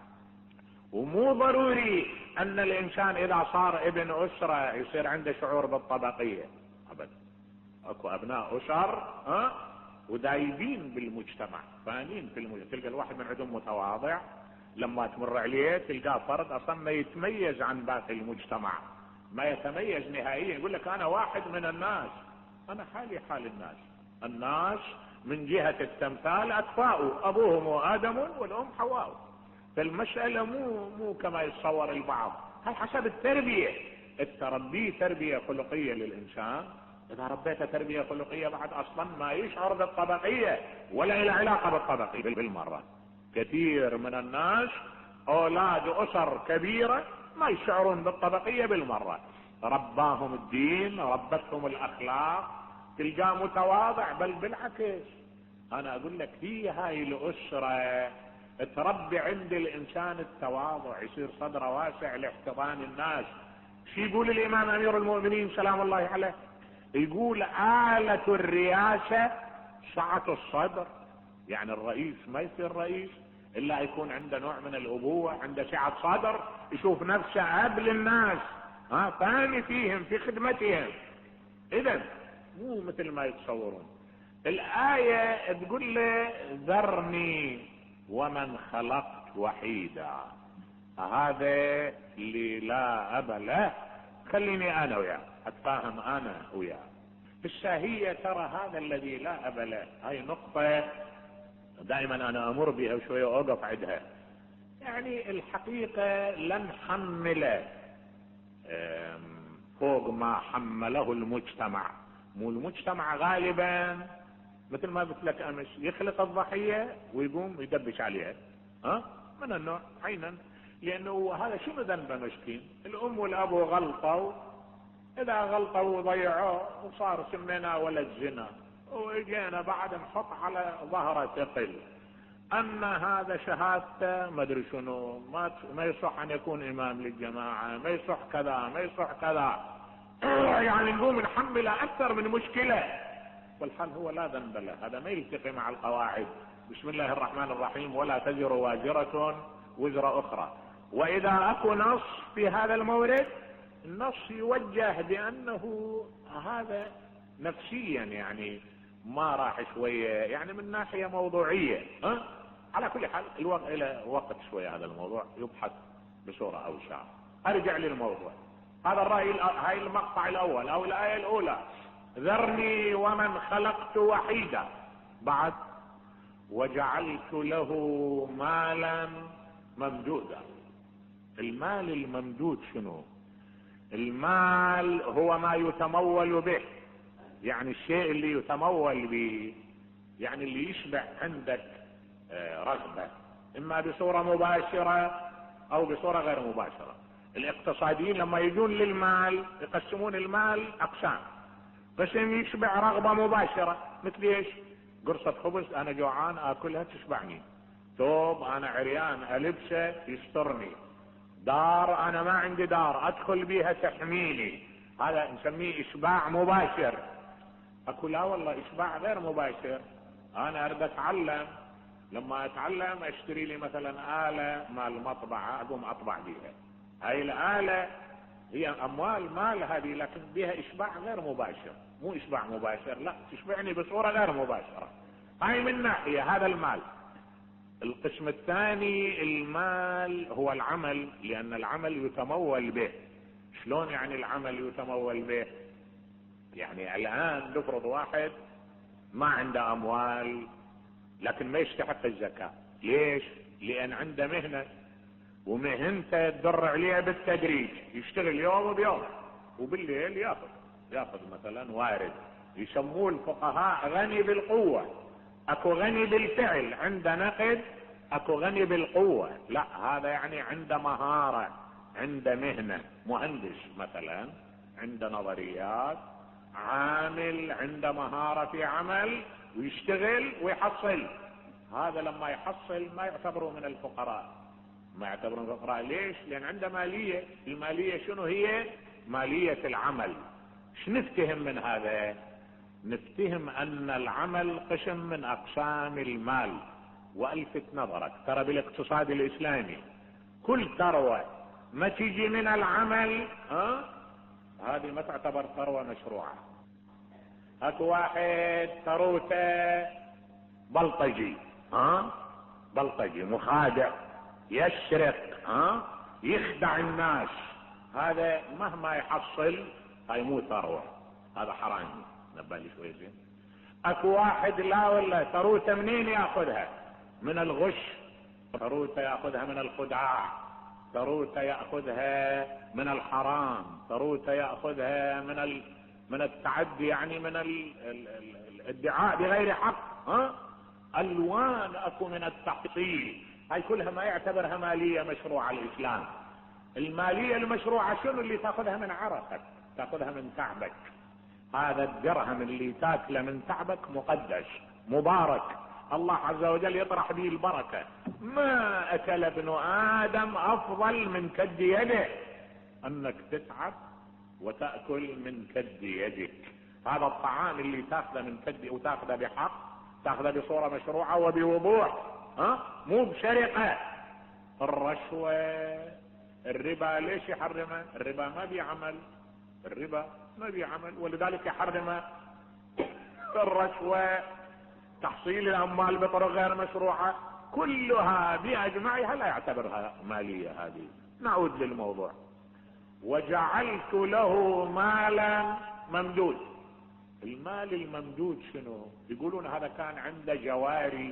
ومو ضروري ان الانسان اذا صار ابن اسرة يصير عنده شعور بالطبقية ابدا. اكو ابناء اسر ها ودايبين بالمجتمع، فانين في المجتمع. تلقى الواحد من عندهم متواضع، لما تمر عليه تلقاه فرد اصلا ما يتميز عن باقي المجتمع، ما يتميز نهائيا، يقول لك انا واحد من الناس، انا حالي حال الناس. الناس من جهة التمثال اكفاء، ابوهم ادم والام حواء. فالمسألة مو مو كما يتصور البعض، هاي حسب التربية. التربية تربية خلقية للانسان، اذا ربيته تربية خلقية بعد اصلا ما يشعر بالطبقية ولا له علاقة بالطبقية بالمرة. كثير من الناس اولاد اسر كبيرة ما يشعرون بالطبقية بالمرة، رباهم الدين، ربتهم الاخلاق، تلقاه متواضع. بل بالعكس، انا اقول لك هي هاي الاسرة تربي عند الانسان التواضع، يصير صدره واسع لاحتضان الناس. شو يقول الامام امير المؤمنين سلام الله عليه؟ يقول آلة الرئاسة سعة الصدر. يعني الرئيس ما يصير رئيس الا يكون عنده نوع من الابوة، عنده سعة صدر، يشوف نفسه قبل الناس، ها ثاني فيهم في خدمتهم. اذا مو مثل ما يتصورون. الآية تقول له ذرني ومن خلقت وحيدا، هذا اللي لا أب له، خليني انا وياه اتفاهم انا وياه. بالشاهية ترى هذا الذي لا اب له، هاي نقطة دائما انا امر بها وشوية اوقف عندها. يعني الحقيقة لن حمل فوق ما حمله المجتمع. مو المجتمع غالبا مثل ما قلت لك امس يخلق الضحية ويقوم يدبش عليها، ها من النوع عينا، لانه هذا شنو ذنبه مسكين؟ الام والابو غلطوا، اذا غلطوا وضيعوه وصار سميناه ولد زنا، واجينا بعد نحط على ظهره ثقل ان هذا شهادته ما ادري شنو، ما ما يصح ان يكون امام للجماعه، ما يصح كذا، ما يصح كذا. يعني نقوم نحمله اكثر من مشكله، والحال هو لا ذنب له. هذا ما يلتقي مع القواعد. بسم الله الرحمن الرحيم، ولا تزر وازرة وزر اخرى. واذا اكو نص في هذا المورد، النص يوجه بانه هذا نفسيا يعني ما راح شوية، يعني من ناحية موضوعية. ها على كل حال الوقت الى وقت شوية هذا الموضوع يبحث بصورة اوسع. ارجع للموضوع. هذا الرأي، هاي المقطع الاول او الاية الاولى، ذرني ومن خلقت وحيدا. بعد وجعلت له مالا ممدودا. المال الممدود شنو؟ المال هو ما يتمول به، يعني الشيء اللي يتمول به، يعني اللي يشبع عندك رغبة، اما بصورة مباشرة او بصورة غير مباشرة. الاقتصاديين لما يجون للمال يقسمون المال اقسام. قسم يشبع رغبة مباشرة، مثل ايش؟ قرصة خبز انا جوعان اكلها تشبعني. ثوب انا عريان البسه يسترني، دار انا ما عندي دار ادخل بيها تحميني، هذا نسميه اشباع مباشر. اقول لا والله اشباع غير مباشر، انا اريد اتعلم، لما اتعلم اشتري لي مثلا آلة مال مطبعة اقوم اطبع بيها، هاي الآلة هي اموال مال هذه، لكن بها اشباع غير مباشر، مو اشباع مباشر، لا تشبعني بصورة غير مباشرة. هاي من ناحية هذا المال. القسم الثاني المال هو العمل، لان العمل يتمول به. شلون يعني العمل يتمول به؟ يعني الان نفرض واحد ما عنده اموال لكن ما يستحق الزكاة، ليش؟ لان عنده مهنة ومهنته تدر عليها بالتدريج، يشتغل يوم بيوم وبالليل ياخذ ياخذ مثلا وارد. يسموه الفقهاء غني بالقوة. اكو غني بالفعل عنده نقد، اكو غني بالقوة، لا هذا يعني عنده مهارة، عنده مهنة. مهندس مثلا عنده نظريات، عامل عنده مهارة في عمل ويشتغل ويحصل، هذا لما يحصل ما يعتبره من الفقراء. ما يعتبره من الفقراء ليش؟ لان عنده مالية. المالية شنو هي؟ مالية العمل. شنفتهم من هذا؟ نفتهم ان العمل قسم من اقسام المال. والفت نظرك ترى بالاقتصاد الاسلامي كل ثروة ما تيجي من العمل ها هذه ما تعتبر ثروة مشروعة. اكو واحد ثروته بلطجي، ها بلطجي مخادع، يسرق، ها يخدع الناس، هذا مهما يحصل هاي مو ثروة، هذا حرامي. نبالي شوي زين. اكو واحد لا والله ثروته منين ياخذها؟ من الغش، ثروته ياخذها من الخداع، ثروته ياخذها من الحرام، ثروته ياخذها من ال... من التعدي، يعني من ال... ال... ال... الادعاء بغير حق، ها الوان اكو من التحصيل. هاي كلها ما يعتبرها مالية مشروعة الاسلام. المالية المشروعة شنو؟ اللي تاخذها من عرقك، تاخذها من تعبك. هذا الدرهم اللي تاكله من تعبك مقدس مبارك، الله عز وجل يطرح به البركة. ما اكل ابن ادم افضل من كد يده، انك تتعب وتأكل من كد يدك. هذا الطعام اللي تاخذه من كد وتاخذه بحق، تاخذه بصورة مشروعة وبوضوح، ها مو بسرقة. الرشوة، الربا ليش يحرمه؟ الربا ما بيعمل، الربا ما بيعمل، ولذلك يحرم الرشوة. تحصيل الاموال بطرق غير مشروعة كلها باجمعها لا يعتبرها مالية. هذه نعود للموضوع. وجعلت له مالا ممدود. المال الممدود شنو؟ يقولون هذا كان عنده جواري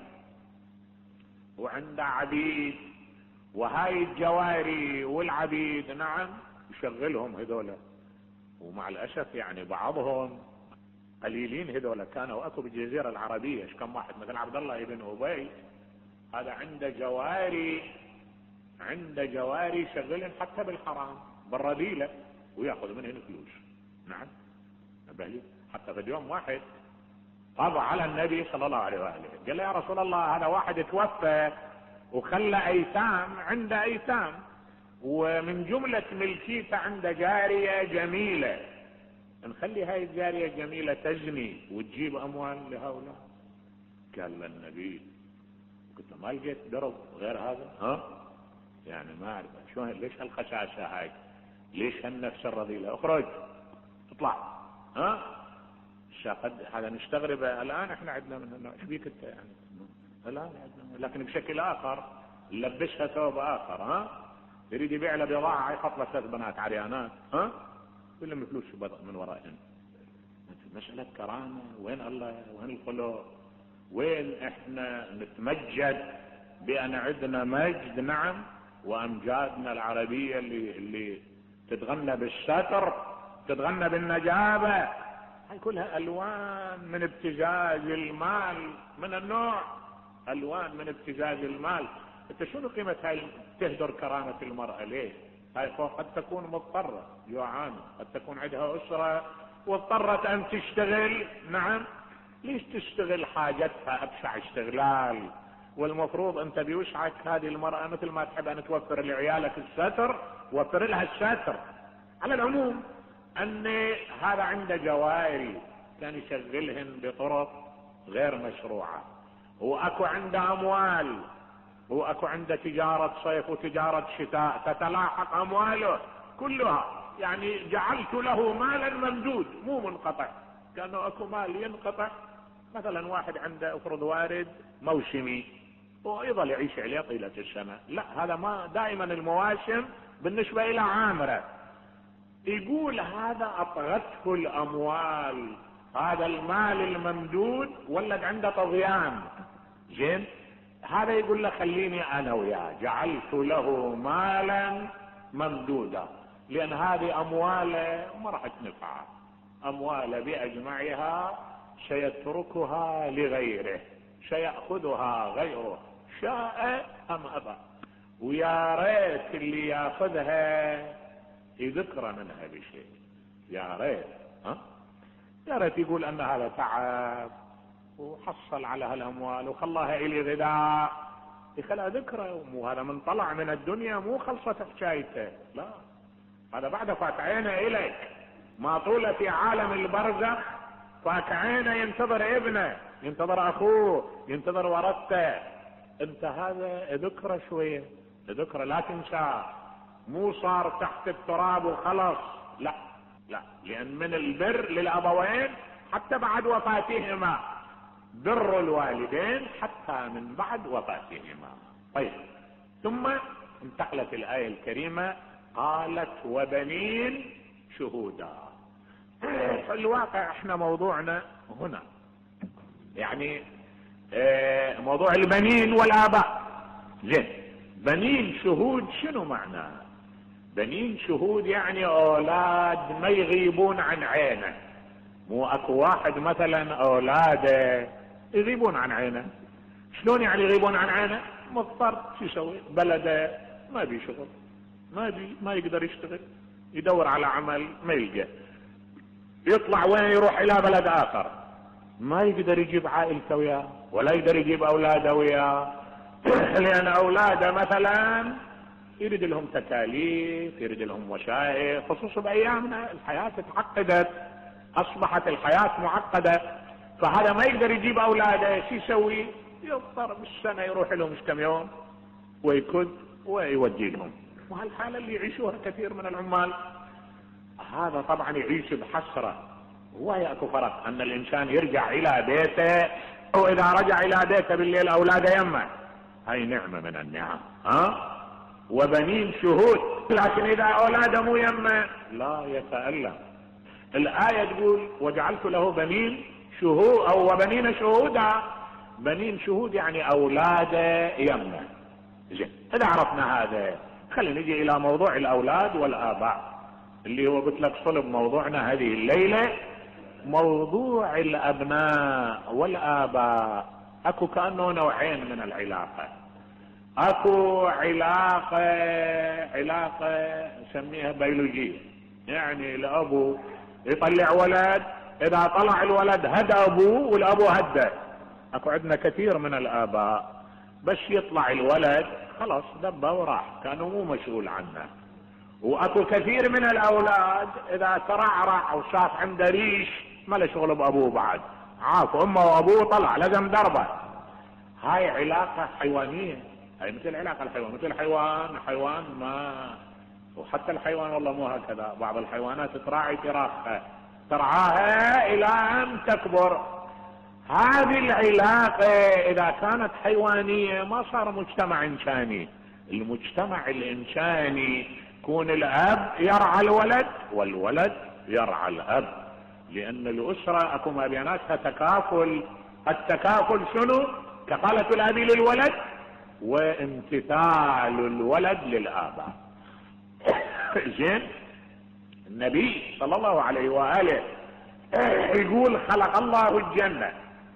وعنده عبيد، وهاي الجواري والعبيد نعم يشغلهم هذولا، ومع الاسف يعني بعضهم قليلين هذولا كانوا اكو بالجزيرة العربية. ايش كم واحد مثل عبد الله ابن ابي، هذا عنده جواري، عنده جواري يشغلهم حتى بالحرام بالرذيلة وياخذ منهن فلوس. نعم نبهلي. حتى في اليوم واحد قضى على النبي صلى الله عليه وآله، قال له يا رسول الله هذا واحد توفى وخلى ايتام، عنده ايتام، ومن جملة ملكيته عنده جارية جميلة، نخلي هاي الجارية الجميلة تزني وتجيب اموال لهؤلاء؟ قال له النبي قلت ما لقيت درب غير هذا، ها يعني ما اعرف شلون، ليش هالخشاشة هاي، ليش هالنفس الرذيلة، اخرج اطلع، ها قد هذا نستغرب الان احنا عندنا من النوع. ايش بيك انت يعني الان عندنا، لكن بشكل اخر نلبسها ثوب اخر، ها يريد يبيع له بضاعه يحط له ثلاث بنات عريانات، ها كلهم فلوس من ورائهم. مساله كرامه، وين الله وين الخلق؟ وين احنا نتمجد بان عندنا مجد؟ نعم، وامجادنا العربيه اللي اللي تتغنى بالستر، تتغنى بالنجابه، هاي كلها الوان من ابتزاز المال من النوع، الوان من ابتزاز المال. انت شنو قيمة هاي تهدر كرامة المرأة؟ ليه؟ هاي قد تكون مضطرة جوعانة، قد تكون عندها اسرة واضطرت ان تشتغل، نعم ليش تشتغل حاجتها ابشع اشتغلال والمفروض انت بوسعك هذه المرأة مثل ما تحب ان توفر لعيالك الستر وفر لها الستر. على العموم ان هذا عنده جواري كان يشغلهن بطرق غير مشروعة، واكو عنده اموال، واكو عنده تجارة صيف وتجارة شتاء تتلاحق امواله كلها، يعني جعلت له مالا ممدود مو منقطع. كانه اكو مال ينقطع، مثلا واحد عنده افرض وارد موسمي ويظل يعيش عليه طيلة السنة، لا هذا ما دائما المواسم بالنسبة الى عامرة. يقول هذا اطغته الاموال، هذا المال الممدود ولد عنده طغيان. زين، هذا يقول له خليني انا وياه جعلت له مالا ممدودا، لان هذه امواله ما راح تنفعه، امواله باجمعها سيتركها لغيره، سيأخذها غيره شاء ام ابى، ويا ريت اللي ياخذها يذكر منها بشيء، يا ريت ها يا ريت يقول ان هذا تعب وحصل على هالاموال وخلاها الي غذاء، يخلها ذكرى، مو هذا من طلع من الدنيا مو خلصت حكايته، لا هذا بعد فات عينه اليك، ما طول في عالم البرزخ فات عينه ينتظر ابنه، ينتظر اخوه، ينتظر ورثته. انت هذا ذكرى شويه، ذكرى لا تنساه، مو صار تحت التراب وخلص، لا لا، لان من البر للابوين حتى بعد وفاتهما، بر الوالدين حتى من بعد وفاتهما. طيب، ثم انتقلت الآية الكريمة قالت وبنين شهودا. في الواقع احنا موضوعنا هنا يعني موضوع البنين والآباء. زين، بنين شهود شنو معناه؟ بنين شهود يعني اولاد ما يغيبون عن عينه، مو اكو واحد مثلا اولاده يغيبون عن عينه. شلون يعني يغيبون عن عينه؟ مضطر، شو يسوي؟ بلده ما بي شغل، ما بي ما يقدر يشتغل، يدور على عمل ما يلقى، يطلع وين؟ يروح الى بلد اخر، ما يقدر يجيب عائلته وياه ولا يقدر يجيب اولاده وياه، لان اولاده مثلا يريد لهم تكاليف، يريد لهم وشائع، خصوصا بايامنا الحياه تعقدت، اصبحت الحياه معقده، فهذا ما يقدر يجيب اولاده، شو يسوي؟ يضطر بالسنه يروح لهم ايش كم يوم ويكد ويودي لهم. وهالحاله اللي يعيشوها كثير من العمال. هذا طبعا يعيش بحسره. وياكو فرق ان الانسان يرجع الى بيته، واذا رجع الى بيته بالليل اولاده يمه، هاي نعمه من النعم، ها؟ وبنين شهود. لكن اذا اولاده مو يمه لا يتألم. الآية تقول وجعلت له بنين شهود او وبنين شهودا. بنين شهود يعني اولاده يمه. زين، اذا عرفنا هذا خلينا نجي الى موضوع الاولاد والاباء اللي هو قلت لك صلب موضوعنا هذه الليله. موضوع الابناء والاباء اكو كانه نوعين من العلاقه. اكو علاقه علاقه نسميها بيولوجيه، يعني الابو يطلع ولد، اذا طلع الولد هدى ابوه والابو هدى. اكو عندنا كثير من الاباء بس يطلع الولد خلاص دبه وراح، كانوا مو مسؤول عنه. واكو كثير من الاولاد اذا ترعرع او شاف عنده ريش ما له شغل بابوه بعد، عاف امه وابوه طلع لازم دربه. هاي علاقه حيوانيه، هاي مثل العلاقه الحيوان، مثل الحيوان حيوان ما، وحتى الحيوان والله مو هكذا، بعض الحيوانات تراعي فراخها ترعاها الى ان تكبر. هذه العلاقه اذا كانت حيوانيه ما صار مجتمع انساني. المجتمع الانساني يكون الاب يرعى الولد والولد يرعى الاب، لان الاسره اكو ما بيناتها تكافل. التكافل شنو؟ كفاله الاب للولد وامتثال الولد للاباء. زين، النبي صلى الله عليه واله يقول خلق الله الجنه،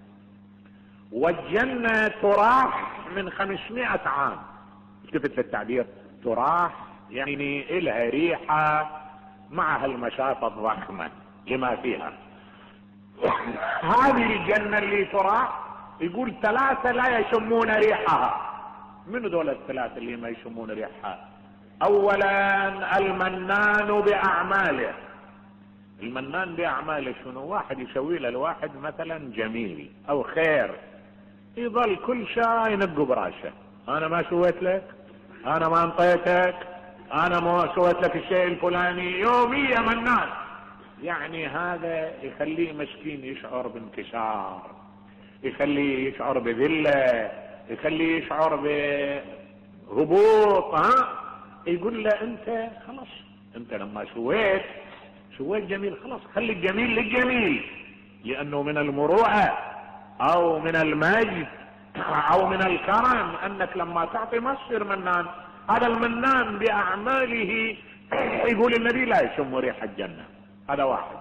والجنه تراح من خمسمائة عام. التفت للتعبير، تراح يعني إلها ريحه مع هالمشافة الضخمه لما فيها. هذه الجنه اللي تراح يقول ثلاثة لا يشمون ريحها. من دول الثلاثة اللي ما يشمون ريحها؟ اولا المنان باعماله. المنان باعماله شنو؟ واحد يسوي له الواحد مثلا جميل او خير، يظل كل شيء ينق براشه، انا ما سويت لك، انا ما انطيتك، انا ما سويت لك الشيء الفلاني، يوميا منان. يعني هذا يخليه مسكين يشعر بانكسار، يخليه يشعر بذله، يخليه يشعر بهبوط. ها يقول له انت خلاص، انت لما سويت سويت جميل، خلاص خلي الجميل للجميل، لانه من المروءه او من المجد او من الكرم انك لما تعطي ما تصير منان. هذا المنان باعماله يقول النبي لا يشم ريح الجنه. هذا واحد.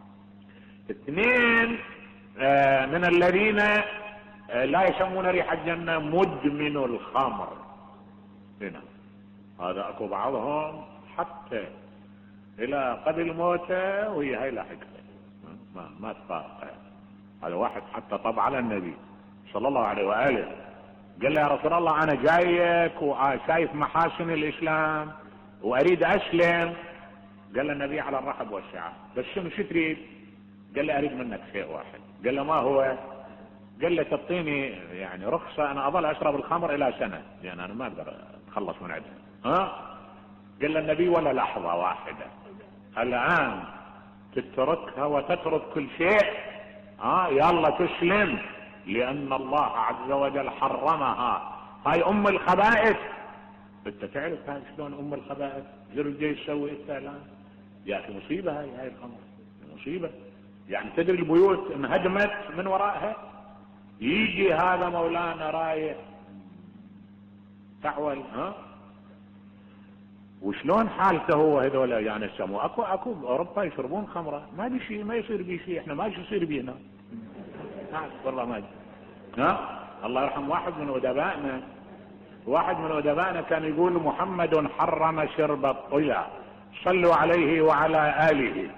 اثنين آه من الذين آه لا يشمون ريح الجنه مدمن الخمر. هنا هذا اكو بعضهم حتى الى قبل موته وهي هاي لاحقته ما ما تفارقه. هذا واحد حتى طب على النبي صلى الله عليه واله، قال له يا رسول الله انا جايك وشايف محاسن الاسلام واريد اسلم. قال له النبي على الرحب والسعه، بس شنو شو تريد؟ قال له اريد منك شيء واحد. قال له ما هو؟ قال له تعطيني يعني رخصه انا اظل اشرب الخمر الى سنه، يعني انا ما اقدر اتخلص من عندها. ها؟ قال له النبي ولا لحظه واحده، الان تتركها وتترك كل شيء، ها يلا تسلم، لان الله عز وجل حرمها. هاي ام الخبائث. انت تعرف هاي شلون ام الخبائث؟ زرجي يسوي انت الان يا اخي مصيبه. هاي هاي الخمر مصيبه. يعني تدري البيوت انهدمت من ورائها. يجي هذا مولانا رايح تعول، ها وشلون حالته هو؟ هذول يعني سمو اكو اكو باوروبا يشربون خمره ما بي شيء، ما يصير بي شيء، احنا ما يصير بينا والله ما جي. ها الله يرحم واحد من ادبائنا، واحد من ادبائنا كان يقول محمد حرم شرب الطيا، صلوا عليه وعلى اله.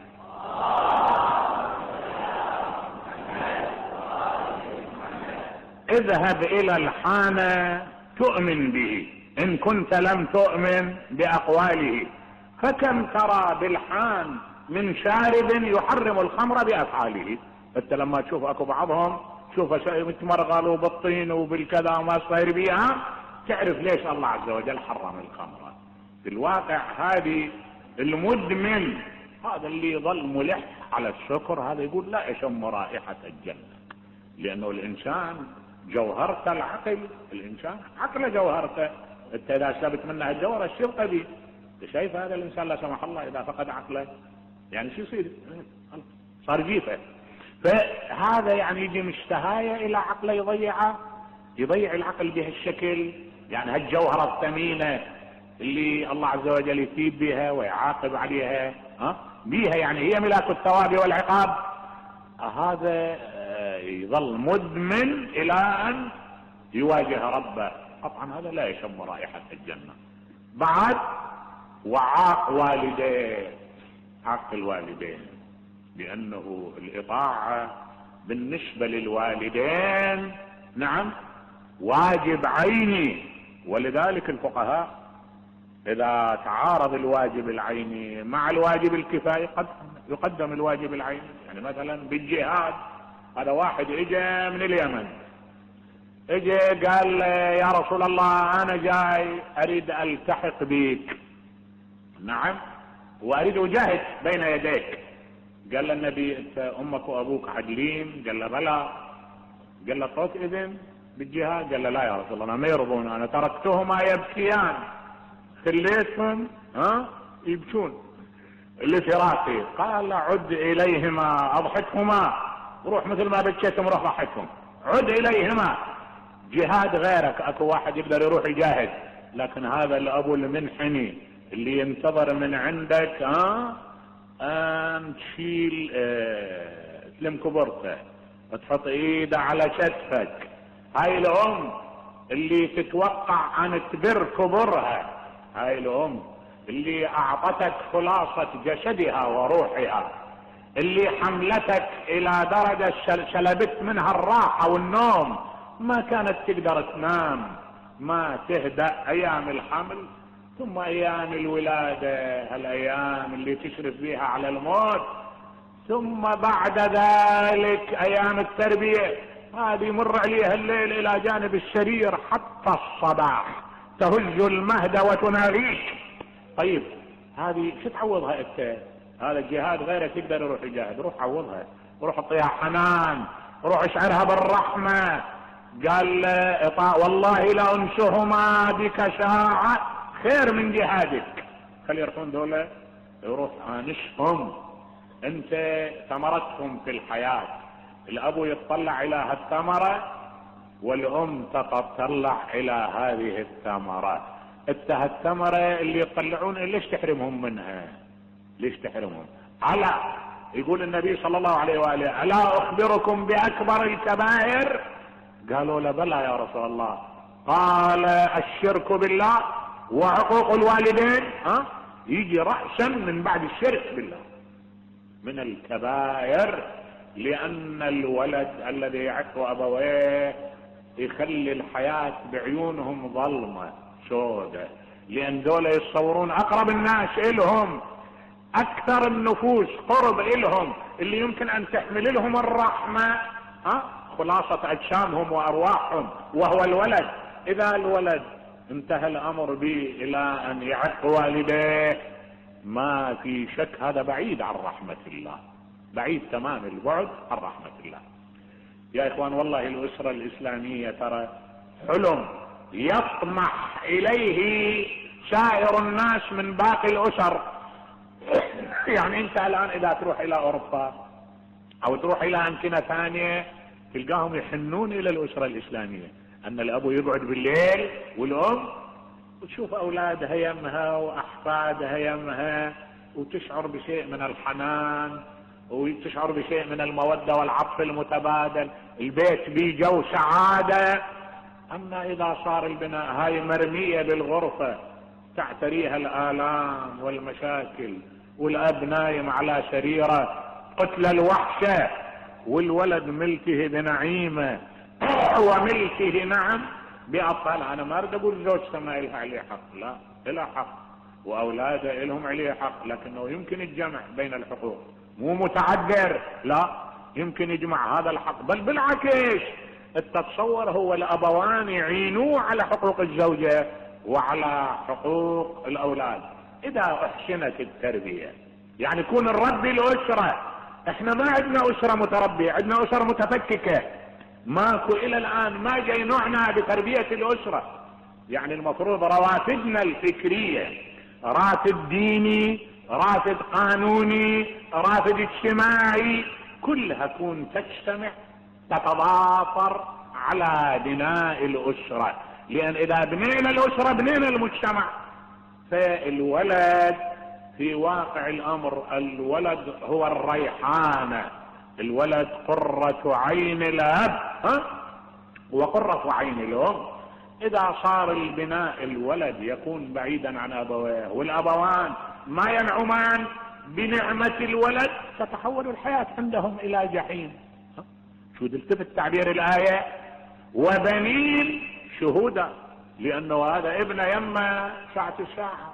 اذهب الى الحانة تؤمن به ان كنت لم تؤمن باقواله، فكم ترى بالحان من شارب يحرم الخمر بافعاله. انت لما تشوف اكو بعضهم شوف يتمرغلوا بالطين وبالكذا وما صاير بيها، تعرف ليش الله عز وجل حرم الخمر. في الواقع هذه المدمن هذا اللي يظل ملح على السكر، هذا يقول لا يشم رائحة الجنة، لانه الانسان جوهرته العقل، الانسان عقله جوهرته، انت اذا سلبت منها الجوهر الشيء قبيح. انت شايف هذا الانسان لا سمح الله اذا فقد عقله يعني شو يصير؟ صار جيفه. فهذا يعني يجي مشتهاية الى عقله يضيعه، يضيع العقل بهالشكل. يعني هالجوهرة الثمينة اللي الله عز وجل يثيب بها ويعاقب عليها ها بيها، يعني هي ملاك الثواب والعقاب، هذا يظل مدمن الى ان يواجه ربه. طبعا هذا لا يشم رائحة الجنة. بعد وعاق والديه، عاق الوالدين، لانه الاطاعة بالنسبة للوالدين نعم واجب عيني. ولذلك الفقهاء اذا تعارض الواجب العيني مع الواجب الكفائي قد يقدم الواجب العيني. يعني مثلا بالجهاد، هذا واحد اجى من اليمن، اجى قال يا رسول الله انا جاي اريد التحق بك، نعم، واريد اجاهد بين يديك. قال له النبي انت امك وابوك عدلين؟ قال له بلى. قال له اعطوك اذن بالجهاد؟ قال له لا يا رسول الله انا ما يرضون، انا تركتهما يبكيان، خليتهم ها يبكون لفراقي. قال عد اليهما اضحكهما، روح مثل ما بكيتهم روح ضحكهم، عد اليهما. جهاد غيرك، اكو واحد يقدر يروح يجاهد، لكن هذا الابو المنحني اللي ينتظر من عندك ها ان تشيل اه تلم كبرته وتحط ايده على كتفك. هاي الام اللي تتوقع ان تبر كبرها، هاي الام اللي اعطتك خلاصة جسدها وروحها، اللي حملتك الى درجة شلبت منها الراحة والنوم ما كانت تقدر تنام، ما تهدأ ايام الحمل، ثم ايام الولادة هالايام اللي تشرف بها على الموت، ثم بعد ذلك ايام التربية، هذه يمر عليها الليل الى جانب السرير حتى الصباح، تهز المهد وتناغيك. طيب هذه شو تعوضها انت؟ هذا الجهاد غيرك يقدر يروح يجاهد، روح عوضها، روح اعطيها حنان، روح اشعرها بالرحمة. قال والله لأنشهما بك ساعة خير من جهادك. خلي يروحون دولة، يروح انشهم. انت ثمرتهم في الحياة، الابو يتطلع الى هالثمرة والام تتطلع الى هذه الثمرة. انت هالثمرة اللي يطلعون ليش تحرمهم منها؟ ليش تحرمهم؟ على يقول النبي صلى الله عليه وآله: ألا أخبركم بأكبر الكبائر؟ قالوا له: بلى يا رسول الله. قال: الشرك بالله وعقوق الوالدين. ها يجي رأسا من بعد الشرك بالله من الكبائر، لأن الولد الذي يعق أبويه يخلي الحياة بعيونهم ظلمة سودة، لأن دول يتصورون أقرب الناس إلهم، أكثر النفوس قرب إلهم، اللي يمكن أن تحمل لهم الرحمة ها خلاصة أجسامهم وأرواحهم، وهو الولد. إذا الولد انتهى الأمر به إلى أن يعق والديه، ما في شك هذا بعيد عن رحمة الله، بعيد تمام البعد عن رحمة الله. يا إخوان والله الأسرة الإسلامية ترى حلم يطمح إليه سائر الناس من باقي الأسر. يعني انت الان اذا تروح الى اوروبا او تروح الى امكنة ثانية تلقاهم يحنون الى الاسرة الاسلامية، ان الابو يقعد بالليل والام وتشوف اولادها يمها واحفادها يمها، وتشعر بشيء من الحنان وتشعر بشيء من المودة والعطف المتبادل، البيت بيه جو سعادة. اما اذا صار البناء هاي مرمية بالغرفة تعتريها الآلام والمشاكل، والأب نايم على سريره قتل الوحشة، والولد ملته بنعيمه وملته نعم بأطفال. أنا ما أريد أقول زوجته ما إلها عليه حق، لا إلها حق، وأولاده إلهم عليه حق، لكنه يمكن الجمع بين الحقوق، مو متعذر، لا يمكن يجمع هذا الحق، بل بالعكس التصور هو الأبوان يعينوه على حقوق الزوجة وعلى حقوق الأولاد إذا أحسنت التربية. يعني يكون الرب الأسرة. احنا ما عندنا أسرة متربية، عندنا أسرة متفككة، ماكو إلى الآن ما جاي نوعنا بتربية الأسرة. يعني المفروض رواتبنا الفكرية، راتب ديني، راتب قانوني، راتب اجتماعي، كلها تكون تجتمع تتضافر على بناء الأسرة، لأن إذا بنينا الأسرة بنينا المجتمع. فالولد في واقع الأمر الولد هو الريحانة، الولد قرة عين الأب ها وقرة عين الأم. إذا صار البناء الولد يكون بعيدا عن أبويه والأبوان ما ينعمان بنعمة الولد، تتحول الحياة عندهم إلى جحيم. شو التفت تعبير الآية؟ وبنين شهودا، لأنه هذا ابن يما ساعة الساعة.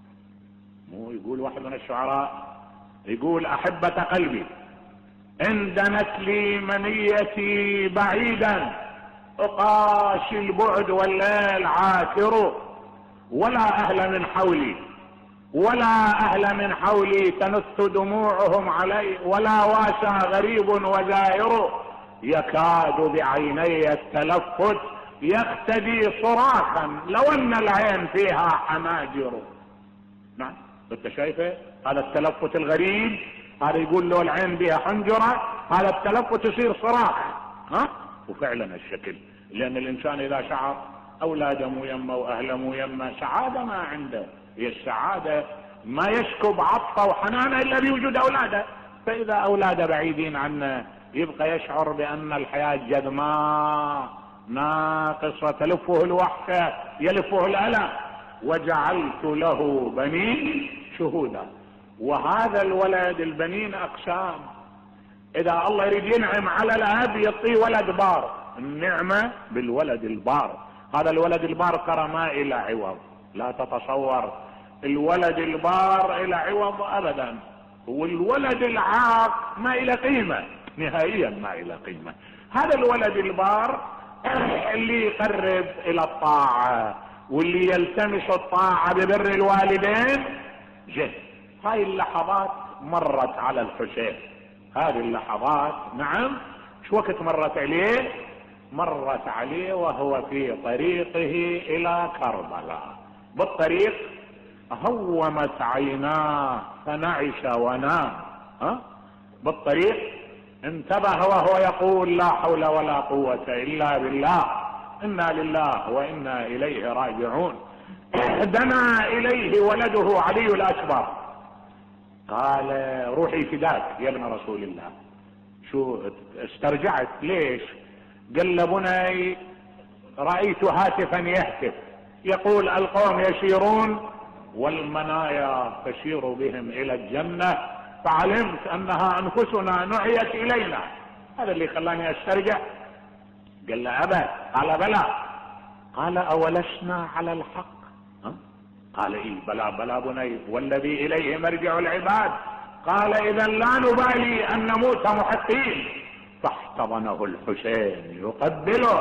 مو يقول واحد من الشعراء يقول: أحبة قلبي إن دنت لي منيتي بعيدا أقاشي البعد والليل عاكر، ولا أهل من حولي ولا أهل من حولي تنث دموعهم علي، ولا واسى غريب وزائر، يكاد بعيني التلفت يختدي صراخا لو ان العين فيها حناجر. نعم انت شايفه هذا التلفت الغريب، هذا يقول له العين بها حنجرة، هذا التلفت يصير صراخ. ها وفعلا الشكل، لان الانسان اذا شعر اولاده مو يمه واهله مو يمه سعاده ما عنده. هي السعاده ما يسكب عطفه وحنانه الا بوجود اولاده، فاذا اولاده بعيدين عنه يبقى يشعر بان الحياه جذماء ناقصة، تلفه الوحشة يلفه الألم. وجعلت له بنين شهودا. وهذا الولد البنين أقسام، إذا الله يريد ينعم على الأب يعطيه ولد بار، النعمة بالولد البار. هذا الولد البار ترى ما إلى عوض، لا تتصور الولد البار إلى عوض أبدا، والولد العاق ما إلى قيمة نهائيا، ما إلى قيمة. هذا الولد البار اللي يقرب إلى الطاعة واللي يلتمس الطاعة ببر الوالدين جه. هاي اللحظات مرت على الحسين، هذه اللحظات نعم شو وقت مرت عليه؟ مرت عليه وهو في طريقه إلى كربلاء. بالطريق هومت عيناه فنعش ونام. ها؟ بالطريق انتبه وهو يقول لا حول ولا قوة إلا بالله، إنا لله وإنا إليه راجعون. دنا إليه ولده علي الأكبر قال روحي فداك يا ابن رسول الله. شو استرجعت ليش؟ قال له بني رأيت هاتفا يهتف يقول القوم يسيرون والمنايا تسير بهم إلى الجنة، فعلمت أنها أنفسنا نعيت إلينا. هذا اللي خلاني أسترجع. قال له أبا، قال بلى. قال أولسنا على الحق؟ ها؟ قال إيه بلى بلى بني، والذي إليه مرجع العباد. قال إذا لا نبالي أن نموت محقين. فاحتضنه الحسين يقبله.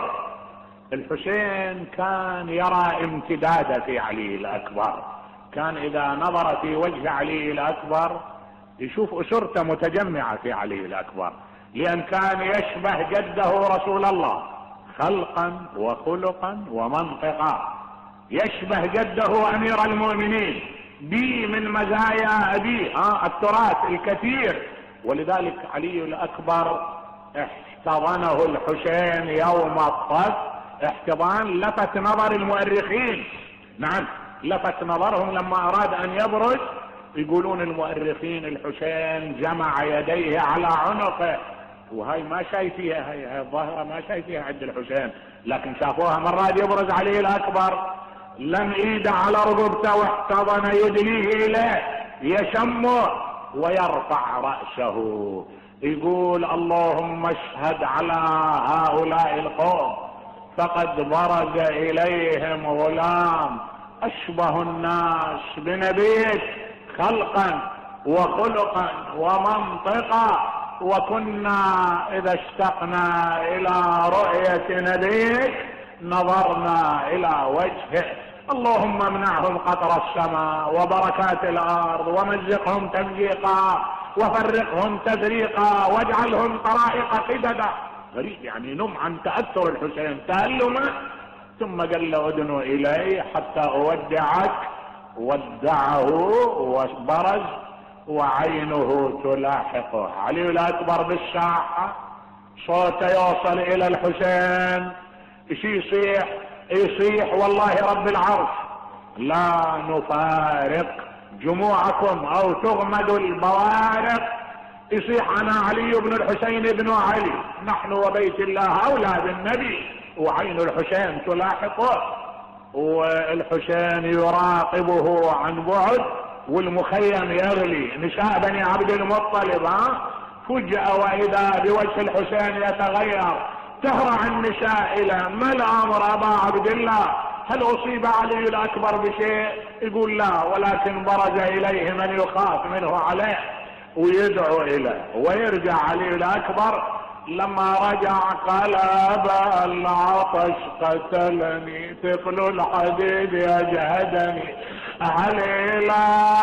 الحسين كان يرى امتداد في علي الأكبر، كان إذا نظر في وجه علي الأكبر يشوف أسرته متجمعة في علي الأكبر، لأن كان يشبه جده رسول الله خلقا وخلقا ومنطقا، يشبه جده أمير المؤمنين بي من مزايا أبيه آه التراث الكثير. ولذلك علي الأكبر احتضنه الحسين يوم الطف احتضان لفت نظر المؤرخين. نعم لفت نظرهم لما أراد أن يبرز. يقولون المؤرخين الحسين جمع يديه على عنقه، وهي ما شايفيها، هي الظاهرة ما شايفيها عند الحسين، لكن شافوها مرات يبرز علي الأكبر لم ايده على رقبته واحتضن يدليه إليه يشمه ويرفع رأسه يقول اللهم اشهد على هؤلاء القوم فقد برز إليهم غلام أشبه الناس بنبيك خلقا وخلقا ومنطقا، وكنا إذا اشتقنا إلى رؤية نبيك نظرنا إلى وجهه. اللهم امنعهم قطر السماء وبركات الأرض ومزقهم تمزيقا وفرقهم تفريقا واجعلهم طرائق قددا. غريب يعني نم عن تأثر الحسين تألما. ثم قال له ادنوا إلي حتى أودعك. ودعه وبرز وعينه تلاحقه. علي الأكبر بالساحة صوته يوصل إلى الحسين، ايش يصيح؟ يصيح والله رب العرش لا نفارق جموعكم او تغمد البوارق. يصيح انا علي بن الحسين بن علي، نحن وبيت الله اولى بالنبي. وعين الحسين تلاحقه والحسين يراقبه عن بعد والمخيم يغلي. نساء بني عبد المطلب ها فجأة واذا بوجه الحسين يتغير، تهرع النساء الى ما الامر ابا عبد الله؟ هل اصيب علي الاكبر بشيء؟ يقول لا، ولكن برز اليه من يخاف منه عليه ويدعو اليه. ويرجع علي الاكبر لما رجع قال ابا العطش قتلني ثقل الحديد اجهدني هل الى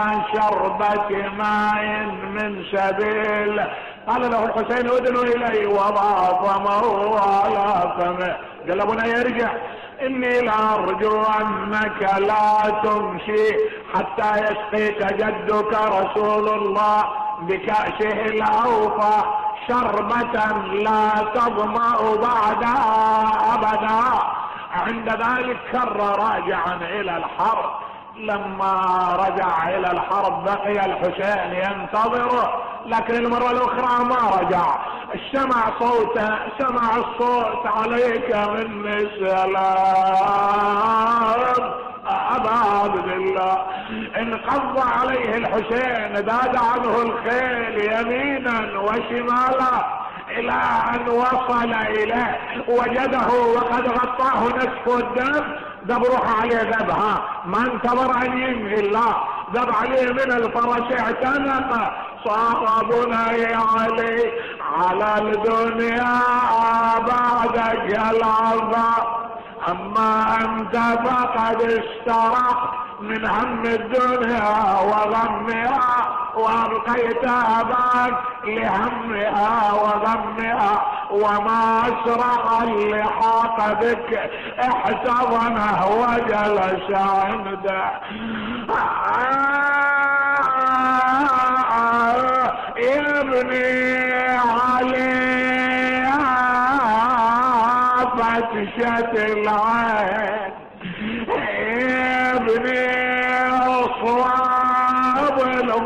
شربة ماء من سبيل؟ قال له الحسين ادنوا الي وضع فمه على فمه. قال ابونا يرجع اني لارجو انك لا تمشي حتى يسقيك جدك رسول الله بكأسه الاوفى شربة لا تظمأ بعدها ابدا. عند ذلك كر راجعا الى الحرب. لما رجع الى الحرب بقي الحسين ينتظره، لكن المرة الاخرى ما رجع. سمع صوته، سمع الصوت عليك مني السلام ابا عبد الله. انقض عليه الحسين، ذاد عنه الخيل يمينا وشمالا إلى أن وصل إليه وجده وقد غطاه نصف الدم. ذب روح عليه ذبها، ما انتظر أن ينهي الله، ذب عليه من الفرس اعتنق. صار بني علي على الدنيا بعدك العذاب، أما أنت فقد استرح من هم الدنيا وغمها، وأبقيت أباك لهمها وغمها، وما أسرع اللحاق بك احتضنه وجلس عنده. يا ابني علي فتشة العين، يا ابني اصواب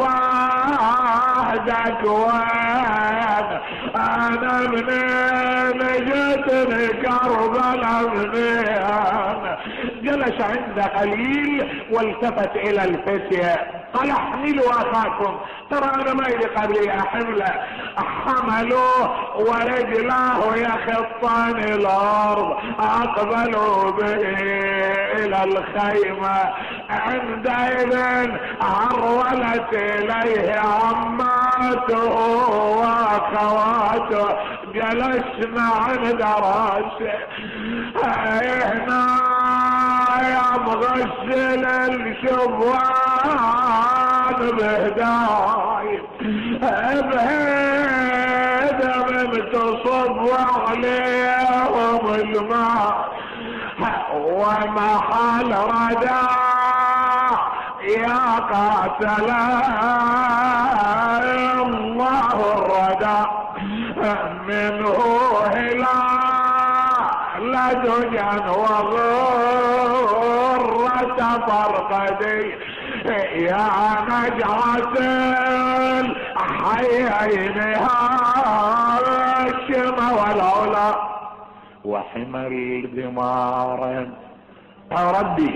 الوحدك وين، انا ابني نجتني كربلاء ابني. جلس عند قليل والتفت الى الفتية قال احملوا اخاكم، ترى انا ما يليق بي احمله. حملوه ورجلاه يخطان الارض، اقبلوا به الى الخيمة. عندئذ هرولت اليه عماته واخواته، جلسنا عند راسه. هنا يا مغسل الشبان بهداي بهيد من تصب عليهم الماء، ومحل ردا يا قاتل الله الردى منه هلال دجا وغرة فرقدي، يا نجعة الحيين هاشم والعلا وحمل دمار. يا ربي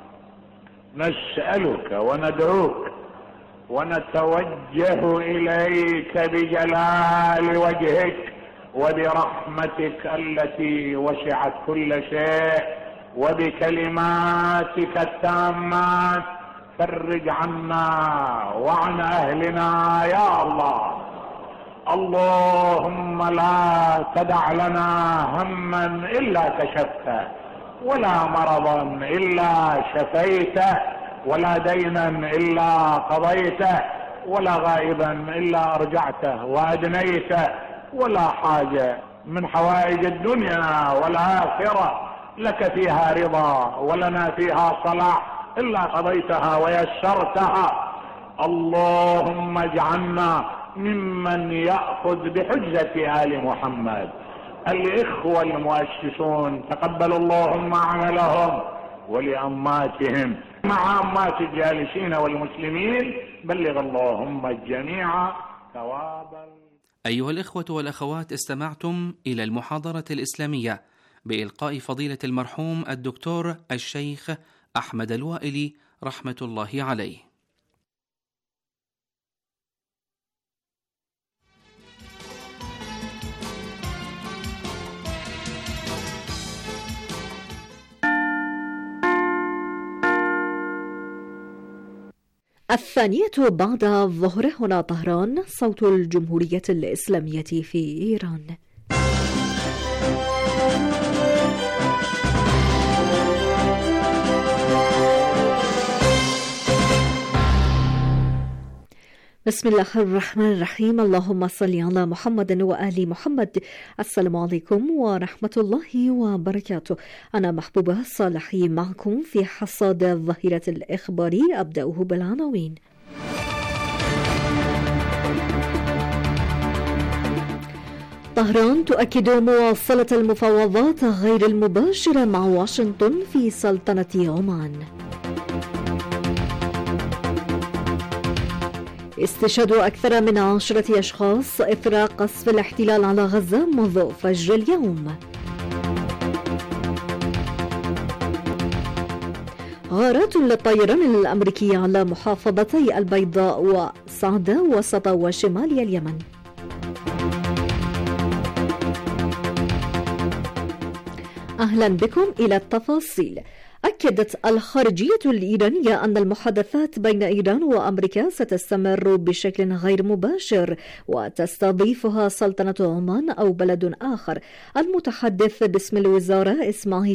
نسألك وندعوك ونتوجه إليك بجلال وجهك وبرحمتك التي وسعت كل شيء وبكلماتك التامات، فرج عنا وعن أهلنا يا الله. اللهم لا تدع لنا هما إلا كشفته، ولا مرضا إلا شفيته، ولا دينا إلا قضيته، ولا غائبا إلا أرجعته وأدنيته، ولا حاجة من حوائج الدنيا والآخرة لك فيها رضا ولنا فيها صلاح إلا قضيتها ويسرتها. اللهم اجعلنا ممن يأخذ بحجة آل محمد. الإخوة المؤسسون تقبل اللهم عملهم، ولأماتهم مع أمات الجالسين والمسلمين بلغ اللهم الجميع ثوابا. أيها الإخوة والأخوات، استمعتم إلى المحاضرة الإسلامية بإلقاء فضيلة المرحوم الدكتور الشيخ أحمد الوائلي رحمة الله عليه. الثانية بعد الظهر، هنا طهران، صوت الجمهورية الإسلامية في إيران. بسم الله الرحمن الرحيم. اللهم صل على محمد وآل محمد. السلام عليكم ورحمة الله وبركاته. أنا محبوبة صالحي معكم في حصاد الظهيرة الإخباري. أبدأه بالعناوين. طهران تؤكد مواصلة المفاوضات غير المباشرة مع واشنطن في سلطنة عمان. استشهاد أكثر من عشرة أشخاص إثر قصف الاحتلال على غزة منذ فجر اليوم. غارات للطيران الأمريكي على محافظتي البيضاء وصعدة وسط وشمال اليمن. أهلا بكم إلى التفاصيل. أكدت الخارجية الإيرانية أن المحادثات بين إيران وأمريكا ستستمر بشكل غير مباشر وتستضيفها سلطنة عمان أو بلد آخر. المتحدث باسم الوزارة إسماعيل